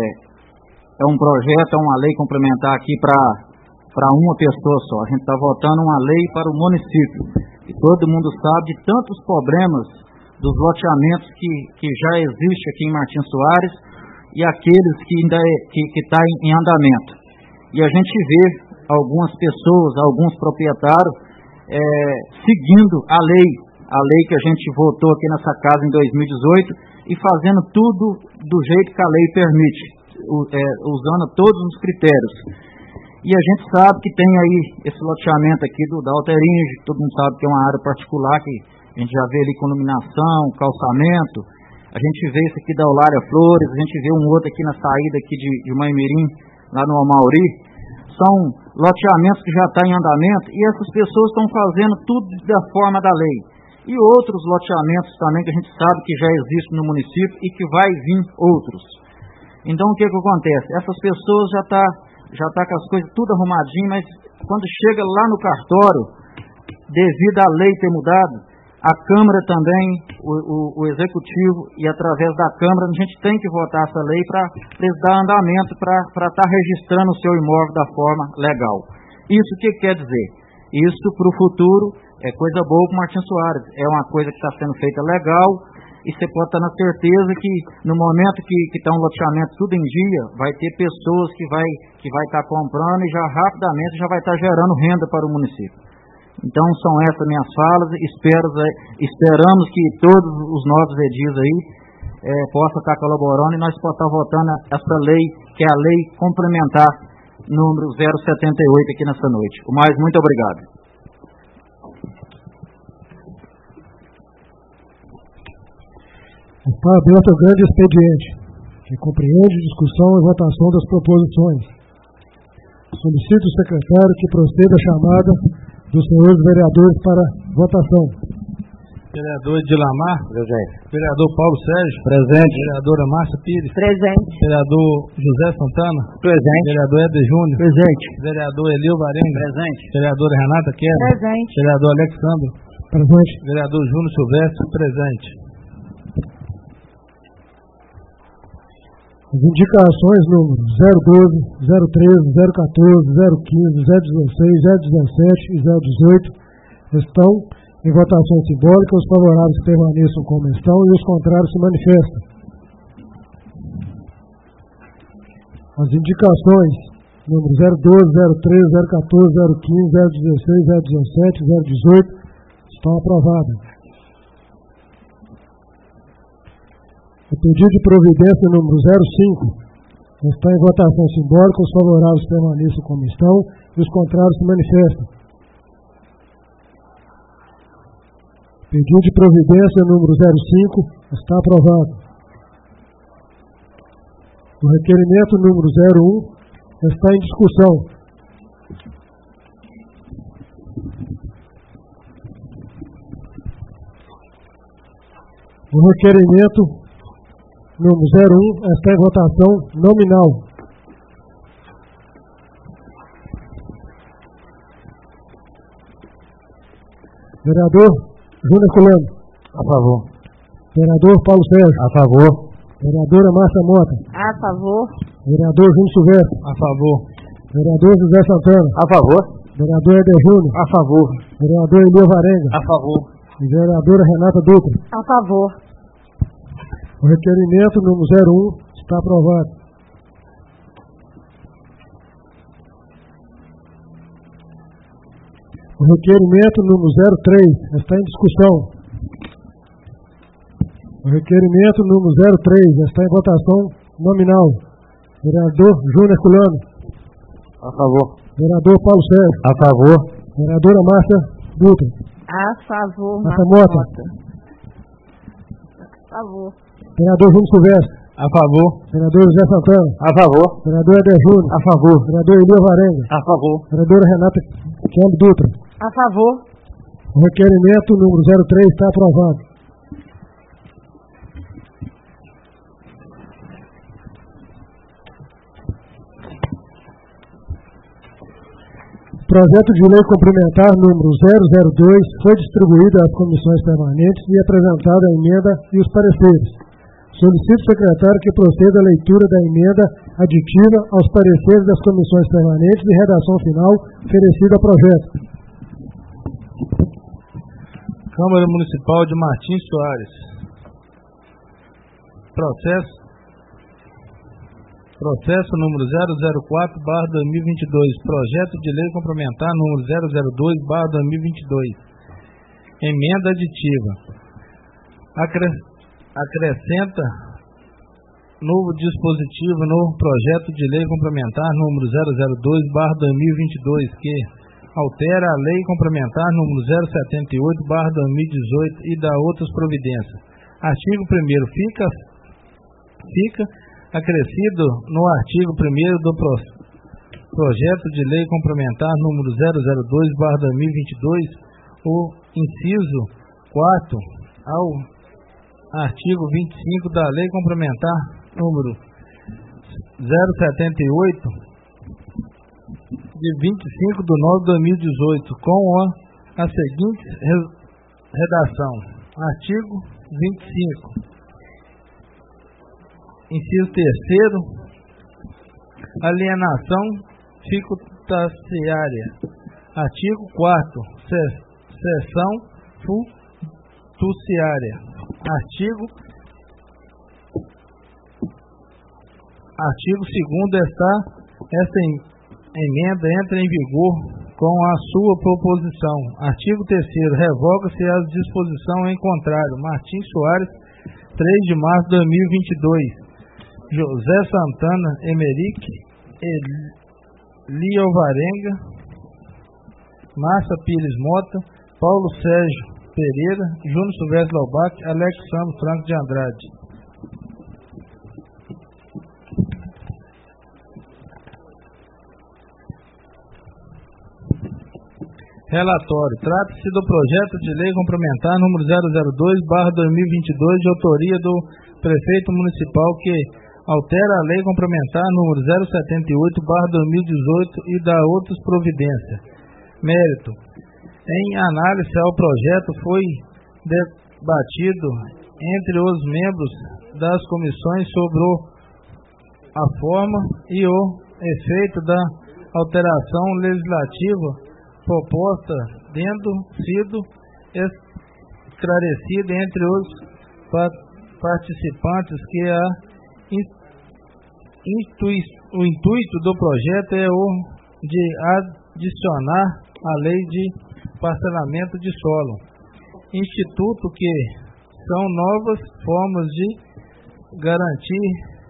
Speaker 4: é um projeto, é uma lei complementar aqui para uma pessoa só. A gente está votando uma lei para o município. E todo mundo sabe de tantos problemas dos loteamentos que, que já existe aqui em Martins Soares e aqueles que ainda está que, que tá em, em andamento. E a gente vê algumas pessoas, alguns proprietários é, seguindo a lei, a lei que a gente votou aqui nessa casa em dois mil e dezoito e fazendo tudo do jeito que a lei permite, é, usando todos os critérios. E a gente sabe que tem aí esse loteamento aqui do da Alteringe, que todo mundo sabe que é uma área particular, que a gente já vê ali com iluminação, calçamento, a gente vê esse aqui da Eulária Flores, a gente vê um outro aqui na saída aqui de, de Maimirim, lá no Amauri. São loteamentos que já estão em andamento e essas pessoas estão fazendo tudo da forma da lei. E outros loteamentos também que a gente sabe que já existem no município e que vai vir outros. Então o que que acontece? Essas pessoas já estão já tá com as coisas tudo arrumadinho, mas quando chega lá no cartório, devido à lei ter mudado, a Câmara também, o, o, o Executivo e através da Câmara, a gente tem que votar essa lei para eles dar andamento, para estar tá registrando o seu imóvel da forma legal. Isso o que quer dizer? Isso para o futuro é coisa boa para o Martins Soares, é uma coisa que está sendo feita legal e você pode estar na certeza que no momento que está um loteamento tudo em dia, vai ter pessoas que vai que vai estar comprando e já rapidamente já vai estar gerando renda para o município. Então são essas minhas falas, espero, esperamos que todos os novos edis aí é, possam estar colaborando e nós possamos estar votando essa lei, que é a lei complementar número zero setenta e oito aqui nessa noite. O mais, muito obrigado.
Speaker 1: Está aberto o grande expediente, que compreende discussão e votação das proposições. Solicito o secretário que proceda a chamada dos senhores vereadores para votação.
Speaker 2: Vereador Dilamar.
Speaker 4: Presente.
Speaker 2: Vereador Paulo Sérgio.
Speaker 4: Presente.
Speaker 2: Vereadora Márcia Pires.
Speaker 5: Presente.
Speaker 2: Vereador José Santana.
Speaker 4: Presente.
Speaker 2: Vereador Eder Júnior.
Speaker 4: Presente.
Speaker 2: Vereador Elio Varenga.
Speaker 4: Presente.
Speaker 2: Vereadora Renata Queda.
Speaker 5: Presente.
Speaker 2: Vereador Alexandre.
Speaker 1: Presente.
Speaker 2: Vereador Júnior Silvestre. Presente.
Speaker 1: As indicações número zero doze, zero treze, zero quatorze, zero quinze, zero dezesseis, zero dezessete e zero dezoito estão em votação simbólica. Os favoráveis permaneçam como estão e os contrários se manifestam. As indicações número zero doze, zero treze, zero quatorze, zero quinze, zero dezesseis, zero dezessete, zero dezoito estão aprovadas. O pedido de providência número zero cinco está em votação simbólica. Os favoráveis permaneçam como estão e os contrários se manifestam. Pedido de providência número zero cinco está aprovado. O requerimento número zero um está em discussão. O requerimento número zero um está em votação nominal. Vereador Júnior Colano.
Speaker 2: A favor.
Speaker 1: Vereador Paulo Sérgio.
Speaker 2: A favor.
Speaker 1: Vereadora Márcia Mota.
Speaker 5: A favor.
Speaker 1: Vereador Júnior Silvestre.
Speaker 2: A favor.
Speaker 1: Vereador José Santana.
Speaker 2: A favor.
Speaker 1: Vereador Eder Júnior.
Speaker 2: A favor.
Speaker 1: Vereador Elio Varenga.
Speaker 2: A favor.
Speaker 1: E vereadora Renata Dutra.
Speaker 5: A favor.
Speaker 1: O requerimento número zero um está aprovado. O requerimento número zero três está em discussão. O requerimento número zero três está em votação nominal. Vereador Júnior Culano.
Speaker 2: A favor.
Speaker 1: Vereador Paulo Sérgio.
Speaker 2: A favor.
Speaker 1: Vereadora Márcia Dutra.
Speaker 5: A favor.
Speaker 1: Márcia Mota.
Speaker 5: A favor.
Speaker 1: Vereador Júnior Silvestre.
Speaker 2: A favor.
Speaker 1: Vereador José Santana.
Speaker 2: A favor.
Speaker 1: Vereador Eder Júnior.
Speaker 2: A favor.
Speaker 1: Vereador Elio Varenga.
Speaker 2: A favor.
Speaker 1: Vereadora Renata Dutra.
Speaker 5: A favor.
Speaker 1: O requerimento número zero três está aprovado. O projeto de lei complementar número zero zero dois foi distribuído às comissões permanentes e apresentado a emenda e os pareceres. Solicito ao secretário que proceda à leitura da emenda aditiva aos pareceres das comissões permanentes e redação final oferecida ao projeto.
Speaker 2: Câmara Municipal de Martins Soares. Processo Processo número zero zero quatro barra dois mil e vinte e dois. Projeto de lei complementar número zero zero dois barra dois mil e vinte e dois. Emenda aditiva. Acres- acrescenta novo dispositivo no projeto de lei complementar número zero zero dois barra dois mil e vinte e dois, que altera a lei complementar número zero setenta e oito barra dois mil e dezoito e dá outras providências. Artigo primeiro fica fica acrescido no artigo primeiro do pro- projeto de lei complementar número zero zero dois barra dois mil e vinte e dois o inciso quarto ao artigo vinte e cinco da lei complementar número zero setenta e oito de vinte e cinco de nove de dois mil e dezoito, com a, a seguinte re- redação. Artigo vinte e cinco. Inciso terceiro, alienação fiduciária. Artigo quarto, cessão fiduciária. Artigo Artigo segundo está esta emenda entra em vigor com a sua proposição. Artigo terceiro, revoga-se a disposição em contrário. Martins Soares, três de março de dois mil e vinte e dois. José Santana Emerick, Elio Varenga, Márcia Pires Mota, Paulo Sérgio Pereira, Júnior Silvestre Lobac, Alexandre Franco de Andrade. Relatório. Trata-se do projeto de lei complementar número zero zero dois barra dois mil e vinte e dois, de autoria do prefeito municipal, que altera a lei complementar número zero setenta e oito barra dois mil e dezoito e dá outras providências. Mérito. Em análise ao projeto foi debatido entre os membros das comissões sobre o, a forma e o efeito da alteração legislativa proposta tendo sido esclarecido entre os participantes que a intui, o intuito do projeto é o de adicionar a lei de parcelamento de solo, instituto que são novas formas de garantir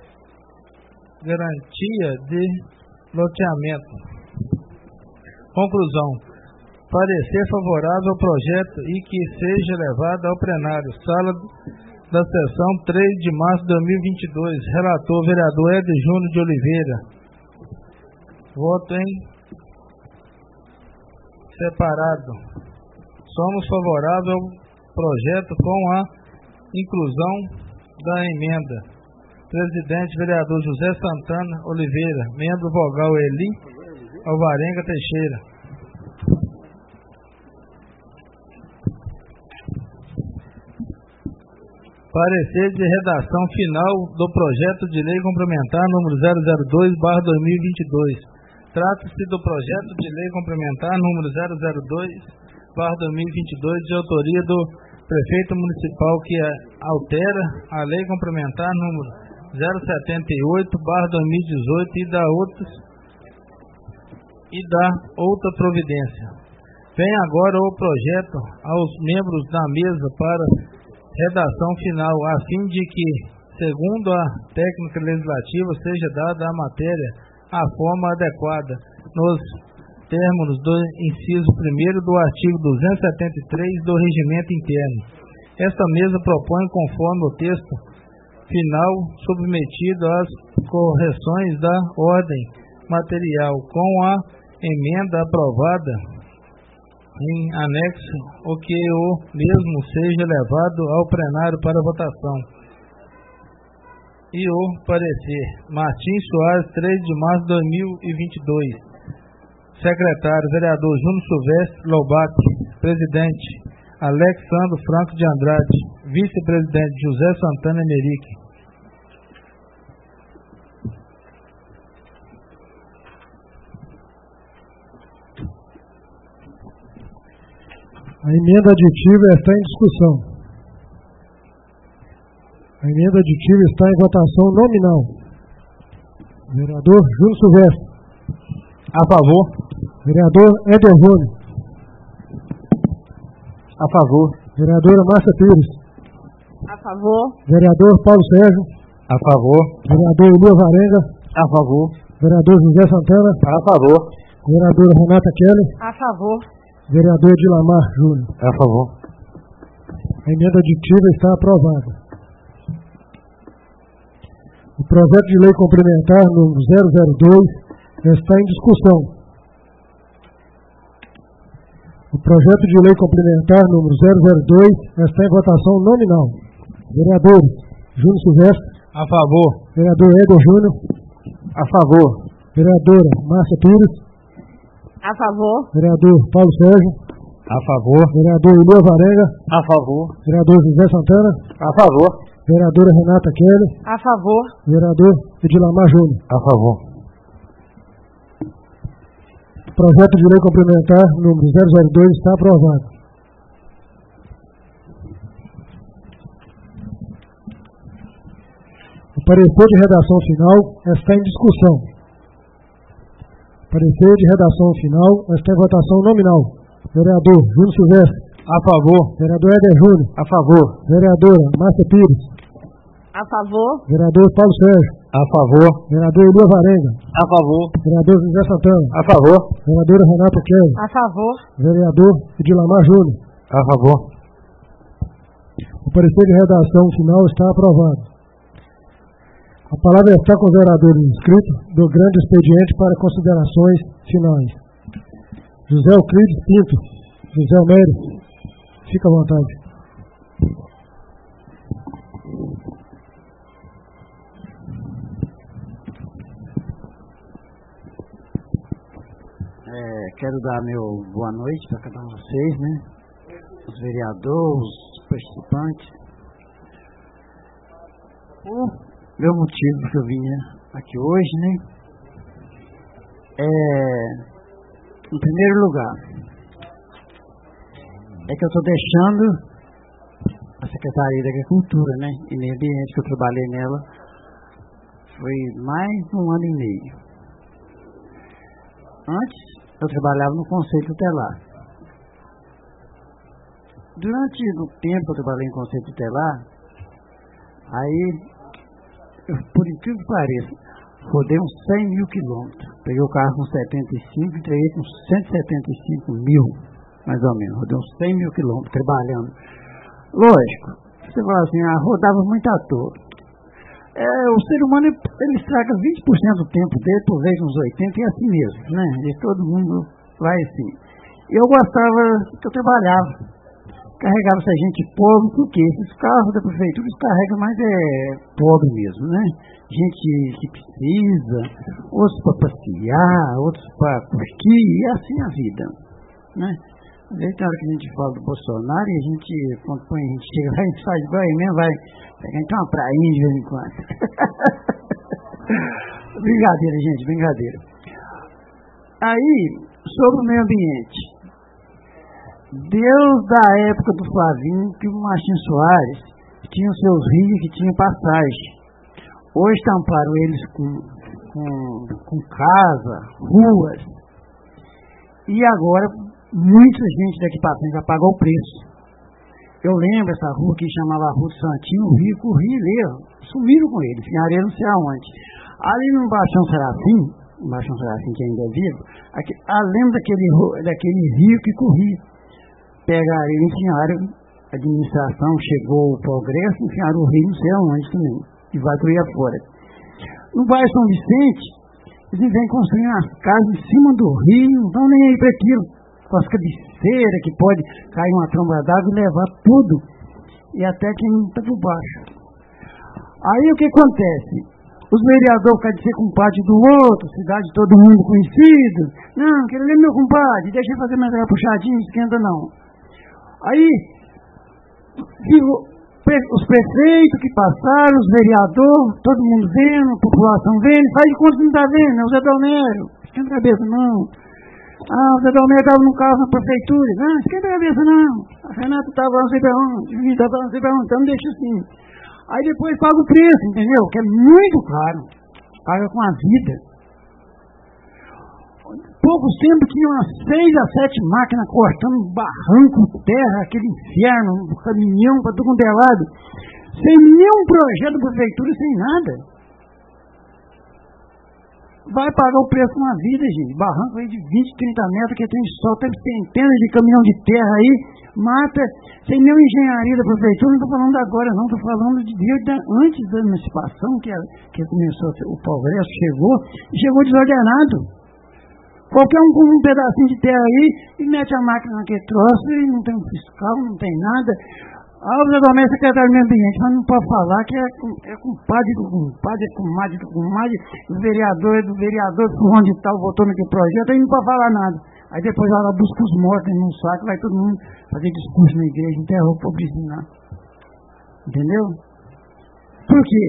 Speaker 2: garantia de loteamento. Conclusão: parecer favorável ao projeto e que seja levado ao plenário. Sala da sessão três de março de dois mil e vinte e dois. Relator, vereador Éder Júnior de Oliveira. Voto em separado. Somos favoráveis ao projeto com a inclusão da emenda. Presidente, vereador José Santana Oliveira. Membro vogal Eli Alvarenga Teixeira. Parecer de redação final do projeto de lei complementar número zero zero dois barra dois mil e vinte e dois. Trata-se do projeto de lei complementar número zero zero dois barra dois mil e vinte e dois, de autoria do prefeito municipal, que altera a lei complementar número zero setenta e oito barra dois mil e dezoito e dá outros e dá outra providência. Vem agora o projeto aos membros da mesa para redação final, a fim de que, segundo a técnica legislativa, seja dada à matéria a forma adequada, nos termos do inciso primeiro do artigo duzentos e setenta e três do Regimento Interno. Esta mesa propõe, conforme o texto final submetido às correções da ordem material, com a emenda aprovada em anexo, o que o mesmo seja levado ao plenário para votação. E o parecer: Martins Soares, três de março de dois mil e vinte e dois. Secretário, vereador Júnior Silvestre Lobato. Presidente, Alexandre Franco de Andrade. Vice-presidente, José Santana Emerique.
Speaker 1: A emenda aditiva está em discussão. A emenda aditiva está em votação nominal. Vereador Júnior Silvestre.
Speaker 2: A favor.
Speaker 1: Vereador Éder Júnior.
Speaker 2: A favor.
Speaker 1: Vereadora Márcia Pires.
Speaker 5: A favor.
Speaker 1: Vereador Paulo Sérgio.
Speaker 2: A favor.
Speaker 1: Vereador Elia Varenga.
Speaker 2: A favor.
Speaker 1: Vereador José Santana.
Speaker 2: A favor.
Speaker 1: Vereadora Renata Kelly.
Speaker 5: A favor.
Speaker 1: Vereador Dilamar Júnior.
Speaker 2: A favor.
Speaker 1: A emenda aditiva está aprovada. O projeto de lei complementar número zero zero dois está em discussão. O projeto de lei complementar número zero zero dois está em votação nominal. Vereadores Júnior Silvestre.
Speaker 2: A favor.
Speaker 1: Vereador Éder Júnior.
Speaker 2: A favor.
Speaker 1: Vereadora Márcia Pires.
Speaker 5: A favor.
Speaker 1: Vereador Paulo Sérgio.
Speaker 2: A favor.
Speaker 1: Vereador Elia Varenga.
Speaker 2: A favor.
Speaker 1: Vereador José Santana.
Speaker 2: A favor.
Speaker 1: Vereadora Renata Kelly.
Speaker 5: A favor.
Speaker 1: Vereador Edilamar Júnior.
Speaker 2: A favor.
Speaker 1: Projeto de lei complementar número zero zero dois está aprovado. O parecer de redação final está em discussão. Parecer de redação final está em votação nominal. Vereador Júnior Silvestre.
Speaker 2: A favor.
Speaker 1: Vereador Éder Júnior.
Speaker 2: A favor.
Speaker 1: Vereadora Márcia Pires.
Speaker 5: A favor.
Speaker 1: Vereador Paulo Sérgio.
Speaker 2: A favor.
Speaker 1: Vereador Elia Varenga.
Speaker 2: A favor.
Speaker 1: Vereador José Santana.
Speaker 2: A favor.
Speaker 1: Vereadora Renata Kelly.
Speaker 5: A favor.
Speaker 1: Vereador Edilamar Júnior.
Speaker 2: A favor.
Speaker 1: O parecer de redação final está aprovado. A palavra está com os vereadores inscritos do grande expediente para considerações finais. José Euclides Pinto. José Almério. Fica à vontade.
Speaker 6: É, quero dar meu boa noite para cada um de vocês, né? Os vereadores, os participantes. O meu motivo que eu vim aqui hoje, né? É, em primeiro lugar, é que eu estou deixando a Secretaria da Agricultura, né? E no ambiente que eu trabalhei nela foi mais de um ano e meio. Antes, eu trabalhava no Conselho Tutelar. Durante o tempo que eu trabalhei em Conselho Tutelar, aí, eu, por incrível que pareça, rodei uns cem mil quilômetros. Peguei o carro com setenta e cinco e entreguei com cento e setenta e cinco mil, mais ou menos. Rodei uns cem mil quilômetros trabalhando. Lógico, você fala assim, ah, rodava muito à toa. É, o ser humano, ele estraga vinte por cento do tempo dele, por vez uns oitenta por cento, e é assim mesmo, né? E todo mundo vai assim. Eu gostava que eu trabalhava. Carregava essa gente pobre, porque esses carros da prefeitura eles carregam mais é pobre mesmo, né? Gente que precisa, outros para passear, outros para curtir, e assim a vida, né? Desde a hora que a gente fala do Bolsonaro, e a gente, quando põe, a gente chega lá e faz igual aí mesmo, vai pegar então uma prainha de vez em quando. Brincadeira, gente, brincadeira. Aí, sobre o meio ambiente. Desde a época do Flavinho, que o Martim Soares tinha os seus rios que tinham passagem. Hoje tamparam eles com, com, com casa, ruas. E agora, muita gente daqui para frente já pagou o preço. Eu lembro essa rua que chamava a Rua do Santinho, o rio corria ali, sumiram com ele, enfiaram não sei aonde. Ali no Baixão Serafim, no Baixão Serafim que ainda é vivo, aqui, além daquele, daquele rio que corria. Pegaram, enfiaram, a administração chegou o progresso, enfiaram o rio não sei aonde também, e vai por aí afora. No bairro São Vicente, eles vêm construindo as casas em cima do rio, não estão nem aí para aquilo, com as cabeceiras que pode cair uma tromba d'água e levar tudo, e até quem está por baixo. Aí o que acontece? Os vereadores ficam de ser compadre do outro, cidade de todo mundo conhecido. Não, aquele ali é meu compadre, deixa eu fazer mais uma puxadinha, não esquenta não. Aí, os prefeitos que passaram, os vereadores, todo mundo vendo, a população vendo, faz de conta que não está vendo, é o Zé Dalmério, esquenta a cabeça não. Ah, o Zé Dalmério estava no carro na prefeitura, não, esquenta a cabeça não. A Renata estava não sei para onde, o Vitor estava não sei para onde, então deixa assim. Aí depois paga o preço, entendeu? Que é muito caro, paga com a vida. Pouco tempo tinha umas seis a sete máquinas cortando barranco, terra, aquele inferno, um caminhão para todo mundo é lado, sem nenhum projeto da prefeitura, sem nada. Vai pagar o preço com a vida, gente. Barranco aí de vinte, trinta metros, que tem sol, tem centenas de caminhão de terra aí, mata, sem nenhuma engenharia da prefeitura, não estou falando agora não, estou falando de desde antes da emancipação, que, que começou, o progresso chegou, e chegou desordenado. Qualquer um com um pedacinho de terra aí e mete a máquina naquele troço e não tem um fiscal, não tem nada. Ah, o Zé Dalmério é secretário do meio ambiente, mas não pode falar que é, é compadre do compadre, é comadre do comadre, o vereador é do vereador, fulano de tal votou naquele projeto, aí não pode falar nada. Aí depois ela busca os mortos num saco, vai todo mundo fazer discurso na igreja, enterrou o pobrezinho lá. Entendeu? Por quê?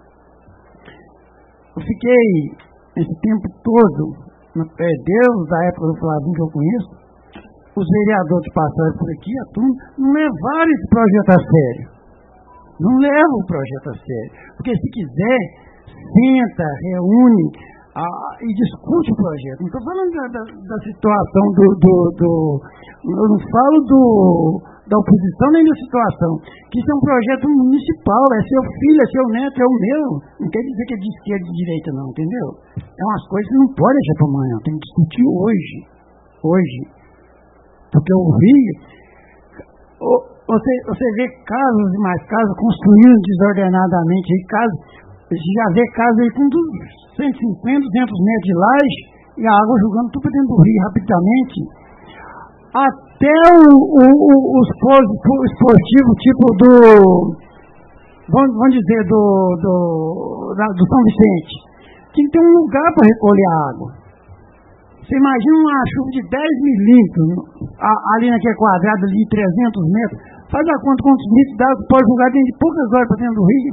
Speaker 6: Eu fiquei esse tempo todo, é Deus, da época do Flavinho que eu conheço, os vereadores que passaram por aqui, a turma, não levaram esse projeto a sério. Não levam o projeto a sério. Porque se quiser, senta, reúne ah, e discute o projeto. Não estou falando da, da, da situação do, do, do... Eu não falo do, da oposição nem da situação. Que isso é um projeto municipal, é seu filho, é seu neto, é o meu. Não quer dizer que é de esquerda e de direita, não, entendeu? É umas coisas que não pode deixar para amanhã, tem que discutir hoje. Hoje. Porque o Rio, você, você vê casas e mais casas construídas desordenadamente, aí casas, você já vê casas aí com cento e cinquenta, duzentos metros de laje e a água jogando tudo dentro do rio rapidamente. Até o, o, o, os postos esportivos, tipo do, vamos, vamos dizer, do, do, da, do São Vicente, tem que ter um lugar para recolher a água. Você imagina uma chuva de dez milímetros ali naquele quadrado ali de trezentos metros. Faz a conta quantos litros d'água pode jogar dentro de poucas horas para dentro do rio.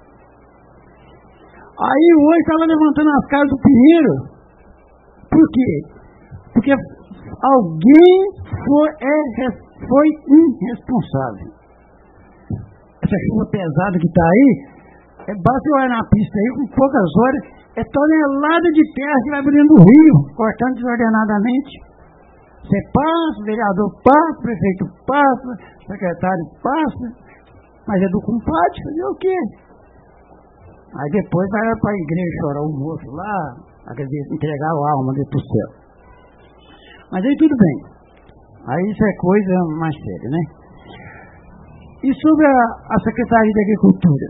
Speaker 6: Aí hoje estava levantando as casas do Pinheiro. Por quê? Porque alguém foi, é foi irresponsável. Essa chuva pesada que está aí, é basta olhar na pista aí, com poucas horas, é tonelada de terra que vai dentro do rio, cortando desordenadamente. Você passa, o vereador passa, o prefeito passa, o secretário passa, mas é do compadre, fazer o quê? Aí depois vai para a igreja chorar o moço lá, entregar a alma dele para o céu. Mas aí tudo bem. Aí isso é coisa mais séria, né? E sobre a, a Secretaria da Agricultura?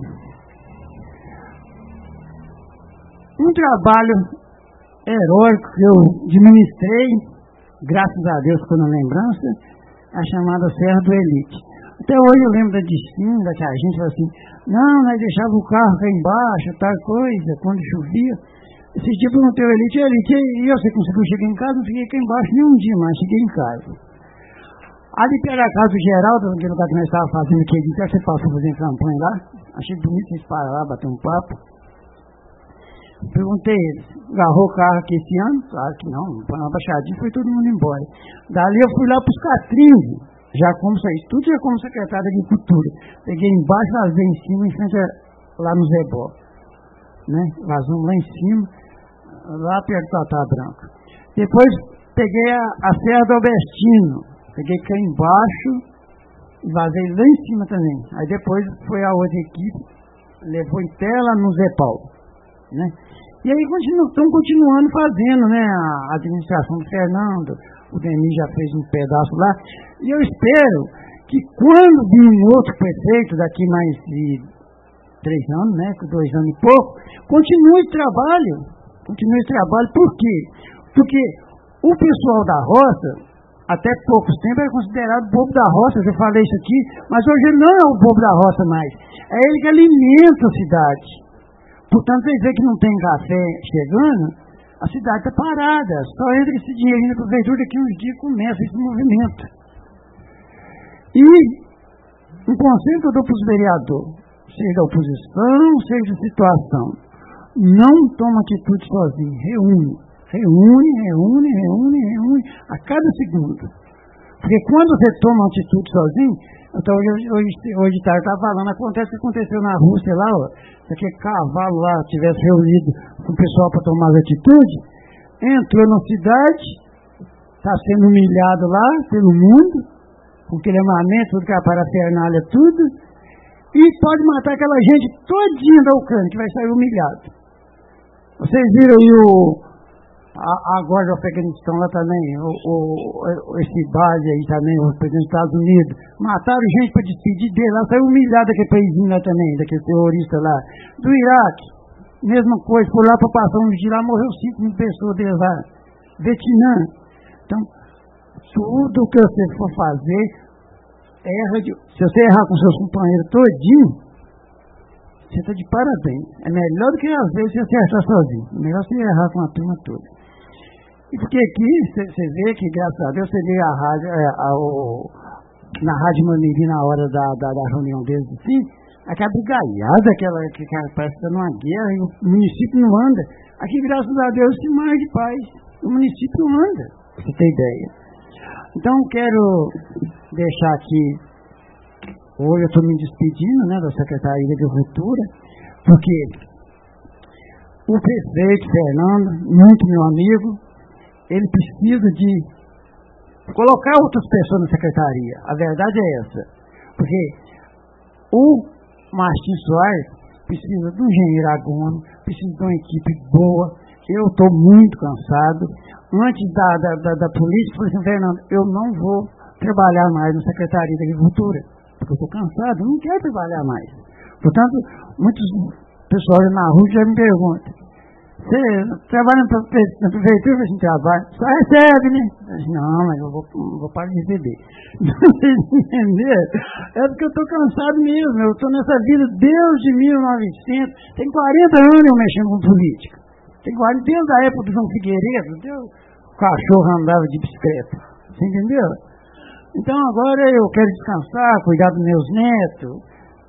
Speaker 6: Um trabalho heróico que eu administrei, graças a Deus ficou na lembrança, a chamada Serra do Elite. Até hoje eu lembro da distinta, que a gente falou assim, não, nós deixava o carro cá embaixo, tal coisa, quando chovia. Esse dia eu perguntei ao Elite, Elite, e eu, você conseguiu chegar em casa? Não fiquei cá embaixo nem um dia mais, cheguei em casa. Ali perto da casa do Geraldo, onde lugar que nós estávamos fazendo aquele dia, você passou fazendo campanha lá, achei bonito vocês pararam lá, bater um papo. Perguntei eles, agarrou o carro aqui esse ano? Claro que não, foi uma baixadinha, foi todo mundo embora. Dali eu fui lá para os Catrinhos, já como isso tudo já como secretário de Agricultura. Peguei embaixo, vazei em cima, em frente a, lá no Zebó. Né? Vazamos lá em cima, lá perto do Tatá Branco. Depois peguei a, a Serra do Albertino, peguei cá embaixo e vazei lá em cima também. Aí depois foi a outra equipe, levou em tela no Zé Paulo. Né? E aí estão continuando fazendo, né? A administração do Fernando, o Denis já fez um pedaço lá, e eu espero que quando vir um outro prefeito, daqui mais de três anos, né? Dois anos e pouco, continue o trabalho, continue o trabalho, por quê? Porque o pessoal da roça, até poucos tempos, era considerado bobo da roça, eu falei isso aqui, mas hoje ele não é o bobo da roça mais, é ele que alimenta a cidade. Portanto, vocês veem que não tem café chegando, a cidade está parada. Só entra esse dinheirinho da prefeitura, daqui uns dias começa esse movimento. E um conselho que eu dou para os vereadores, seja da oposição, seja da situação, não toma atitude sozinho, reúne, reúne, reúne, reúne, reúne, a cada segundo. Porque quando você toma atitude sozinho, então hoje, hoje, hoje tá, eu estava falando, acontece o que aconteceu na Rússia lá, ó, se aquele cavalo lá tivesse reunido com o pessoal para tomar as atitudes, entrou na cidade, está sendo humilhado lá pelo mundo, com aquele armamento, tudo que é parafernália, tudo, e pode matar aquela gente todinha da Ucrânia, que vai sair humilhado. Vocês viram aí o... agora o Afeganistão lá também, o, o, esse base aí também, o presidente dos Estados Unidos, mataram gente para despedir dele, lá saiu humilhado daquele paísinho lá também, daquele terrorista lá. Do Iraque, mesma coisa, foi lá para passar uns dias lá, morreu cinco mil pessoas deles lá. Vietnã. Então, tudo que você for fazer, erra de, se você errar com seus companheiros todinho, você está de parabéns. É melhor do que às vezes você acertar sozinho. É melhor você errar com a turma toda. E porque aqui, você vê que, graças a Deus, você vê a rádio, é, a, o, na Rádio Maniri, na hora da, da, da reunião deles, assim, aquela brigaiada, aquela que cara, parece que está numa guerra, e o município não anda. Aqui, graças a Deus, tem mais de paz. O município anda, pra você ter ideia. Então, quero deixar aqui, hoje eu estou me despedindo, né, da Secretaria de Agricultura, porque o prefeito Fernando, muito meu amigo, ele precisa de colocar outras pessoas na secretaria. A verdade é essa. Porque o Martim Soares precisa de um engenheiro agrônomo, precisa de uma equipe boa. Eu estou muito cansado. Antes da, da, da, da polícia, eu falei assim, Fernando, eu não vou trabalhar mais na Secretaria de Agricultura, porque eu estou cansado, eu não quero trabalhar mais. Portanto, muitos pessoal na rua já me perguntam, você trabalha na prefeitura? Eu assim, trabalho. Só recebe, né? Eu disse, não, mas eu vou, vou parar de receber. Vocês entenderam? É porque eu estou cansado mesmo. Eu estou nessa vida desde mil e novecentos. Tem quarenta anos eu mexendo com política. Tem quarenta, desde a época do João Figueiredo, o cachorro andava de bicicleta. Você entendeu? Então agora eu quero descansar, cuidar dos meus netos.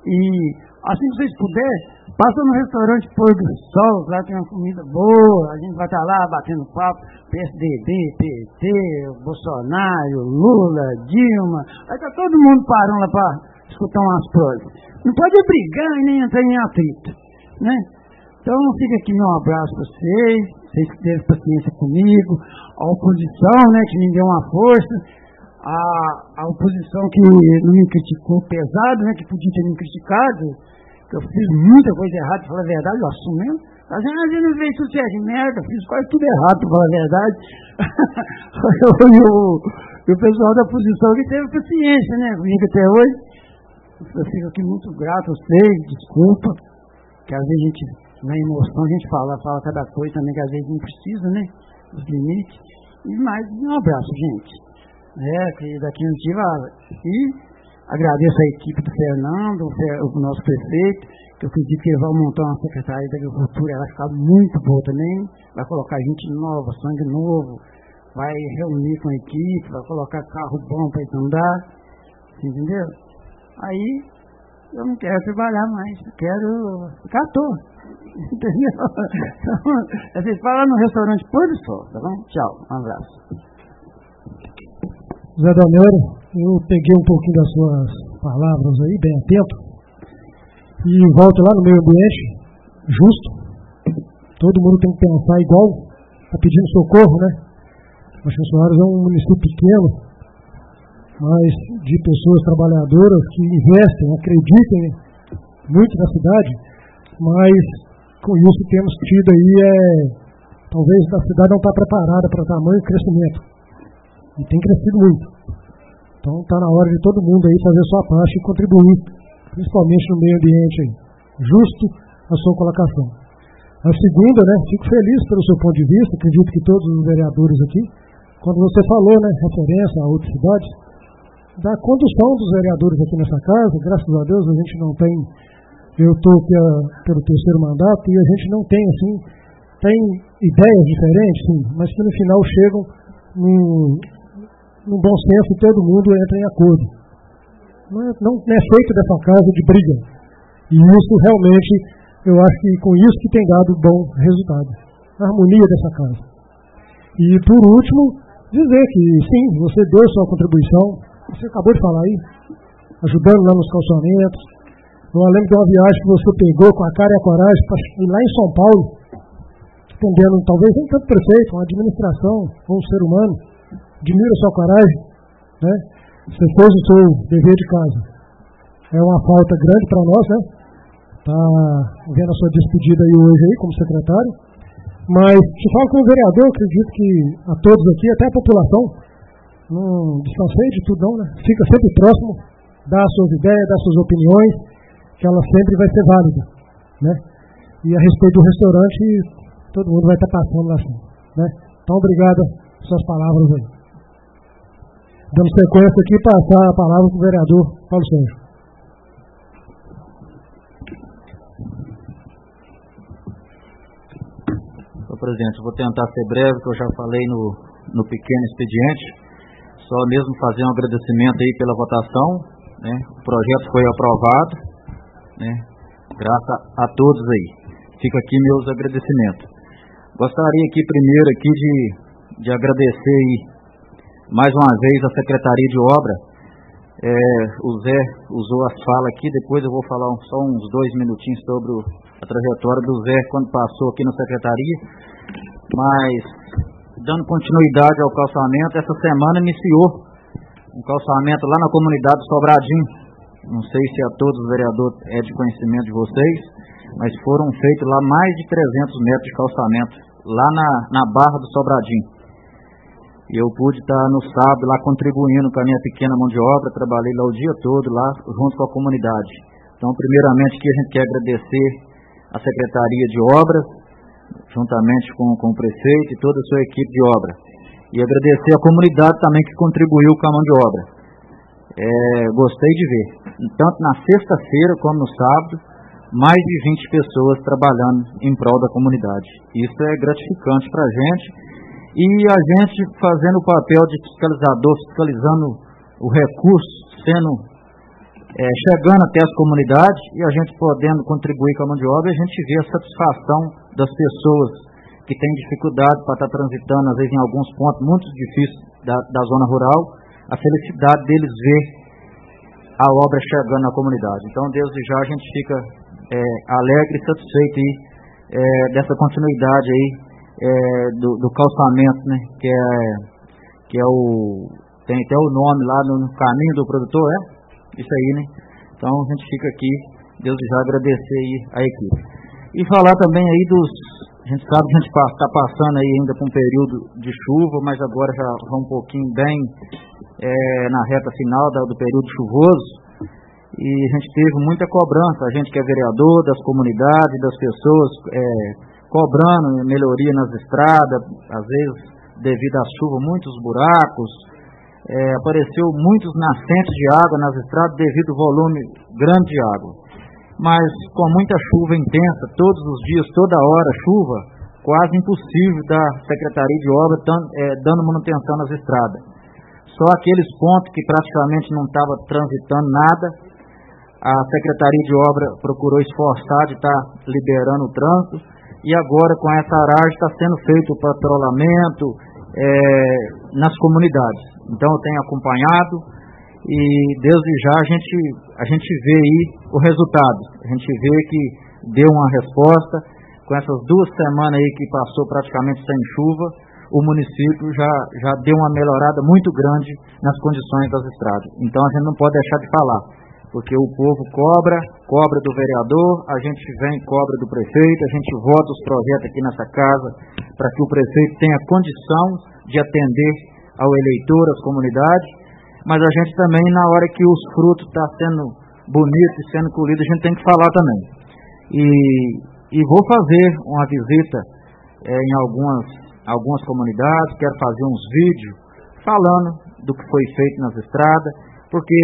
Speaker 6: E assim que vocês puderem, passa no restaurante Pôr do Sol, lá tem uma comida boa, a gente vai estar lá batendo papo, P S D B, P T, Bolsonaro, Lula, Dilma, vai estar todo mundo parando lá para escutar umas coisas. Não pode brigar e nem entrar em atrito, né? Então fica aqui meu abraço para vocês, vocês que teve paciência comigo, a oposição, né, que me deu uma força, a, a oposição que não me criticou pesado, né, que podia ter me criticado, que eu fiz muita coisa errada, para falar a verdade, eu assumo mesmo. Mas às vezes não veio tudo certo de merda, fiz quase tudo errado, para falar a verdade. e, o, e o pessoal da oposição que teve paciência, né, comigo até hoje. Eu fico aqui muito grato a vocês, desculpa, que às vezes a gente, na emoção, a gente fala, fala cada coisa também, que às vezes não precisa, né, os limites. E mais, um abraço, gente. É, que daqui a um dia, e agradeço a equipe do Fernando, o nosso prefeito, que eu acredito que ele vai montar uma secretaria da agricultura, ela vai ficar muito boa também, vai colocar gente nova, sangue novo, vai reunir com a equipe, vai colocar carro bom para andar, entendeu? Aí, eu não quero trabalhar mais, eu quero ficar à toa, entendeu? Vocês falam no restaurante Pôr do Sol, tá bom? Tchau, um abraço.
Speaker 1: Zé Dalmeiro, eu peguei um pouquinho das suas palavras aí, bem atento, e volto lá no meio ambiente, justo. Todo mundo tem que pensar igual, está pedindo socorro, né? Acho que Soares é um município pequeno, mas de pessoas trabalhadoras que investem, acreditem muito na cidade, mas com isso temos tido aí, é, talvez a cidade não está preparada para tamanho crescimento. E tem crescido muito. Então está na hora de todo mundo aí fazer sua parte e contribuir, principalmente no meio ambiente aí. Justo a sua colocação. A segunda, né, fico feliz pelo seu ponto de vista, acredito que todos os vereadores aqui, quando você falou, né, referência a outras cidades, da condução dos vereadores aqui nessa casa, graças a Deus a gente não tem, eu estou aqui a, pelo terceiro mandato e a gente não tem assim, tem ideias diferentes, sim, mas que no final chegam num, num bom senso e todo mundo entra em acordo. Não é, não é feito dessa casa de briga. E isso realmente, eu acho que com isso que tem dado bom resultado. A harmonia dessa casa. E por último, dizer que sim, você deu sua contribuição, você acabou de falar aí, ajudando lá nos calçamentos. Eu lembro de uma viagem que você pegou com a cara e a coragem para ir lá em São Paulo, entendendo, talvez nem tanto prefeito, uma administração, ou um ser humano, admira a sua coragem, né? Você fez o seu dever de casa. É uma falta grande para nós, né? Tá vendo a sua despedida aí hoje aí como secretário, mas te falo como vereador, acredito que a todos aqui, até a população, não distanciei de tudo não, né? Fica sempre próximo, dá as suas ideias, dá as suas opiniões, que ela sempre vai ser válida, né? E a respeito do restaurante, todo mundo vai estar passando lá assim, né? Então, obrigado pelas suas palavras aí. Dando sequência aqui, passar a palavra para o vereador Paulo Sérgio.
Speaker 4: Senhor presidente, eu vou tentar ser breve, que eu já falei no, no pequeno expediente, só mesmo fazer um agradecimento aí pela votação, né? O projeto foi aprovado, né? Graças a todos aí. Fica aqui meus agradecimentos. Gostaria aqui primeiro aqui de, de agradecer aí, mais uma vez a Secretaria de Obra. É, o Zé usou as falas aqui, depois eu vou falar um, só uns dois minutinhos sobre o, a trajetória do Zé quando passou aqui na Secretaria. Mas, dando continuidade ao calçamento, essa semana iniciou um calçamento lá na comunidade do Sobradinho. Não sei se a todos os vereadores é de conhecimento de vocês, mas foram feitos lá mais de trezentos metros de calçamento, lá na, na Barra do Sobradinho. E eu pude estar no sábado lá contribuindo com a minha pequena mão de obra, trabalhei lá o dia todo, lá junto com a comunidade. Então, primeiramente, aqui a gente quer agradecer a Secretaria de Obras, juntamente com, com o prefeito e toda a sua equipe de obra. E agradecer a comunidade também que contribuiu com a mão de obra. É, gostei de ver, tanto na sexta-feira como no sábado, mais de vinte pessoas trabalhando em prol da comunidade. Isso é gratificante para a gente. E a gente fazendo o papel de fiscalizador, fiscalizando o recurso sendo é, chegando até as comunidades e a gente podendo contribuir com a mão de obra, a gente vê a satisfação das pessoas que têm dificuldade para estar transitando, às vezes em alguns pontos muito difíceis da, da zona rural, a felicidade deles ver a obra chegando na comunidade. Então, desde já a gente fica é, alegre e satisfeito aí, é, dessa continuidade aí é, do, do calçamento, né, que é, que é o, tem até o nome lá no, no caminho do produtor, é? Isso aí, né? Então a gente fica aqui, Deus já agradecer aí a equipe. E falar também aí dos, a gente sabe que a gente está passando aí ainda por um período de chuva, mas agora já vai um pouquinho bem é, na reta final da, do período chuvoso, e a gente teve muita cobrança, a gente que é vereador, das comunidades, das pessoas, é, cobrando melhoria nas estradas, às vezes devido à chuva, muitos buracos, É, apareceu muitos nascentes de água nas estradas devido ao volume grande de água. Mas com muita chuva intensa, todos os dias, toda hora chuva, quase impossível da Secretaria de Obras é, dando manutenção nas estradas. Só aqueles pontos que praticamente não estava transitando nada, a Secretaria de Obras procurou esforçar de estar liberando o trânsito, e agora com essa aragem está sendo feito o patrulhamento é, nas comunidades. Então eu tenho acompanhado e desde já a gente, a gente vê aí o resultado. A gente vê que deu uma resposta. Com essas duas semanas aí que passou praticamente sem chuva, o município já, já deu uma melhorada muito grande nas condições das estradas. Então a gente não pode deixar de falar, porque o povo cobra, cobra do vereador, a gente vem cobra do prefeito, a gente vota os projetos aqui nessa casa para que o prefeito tenha condição de atender ao eleitor, às comunidades, mas a gente também, na hora que os frutos estão tá sendo bonitos e sendo colhidos, a gente tem que falar também. E, e vou fazer uma visita é, em algumas, algumas comunidades, quero fazer uns vídeos falando do que foi feito nas estradas, porque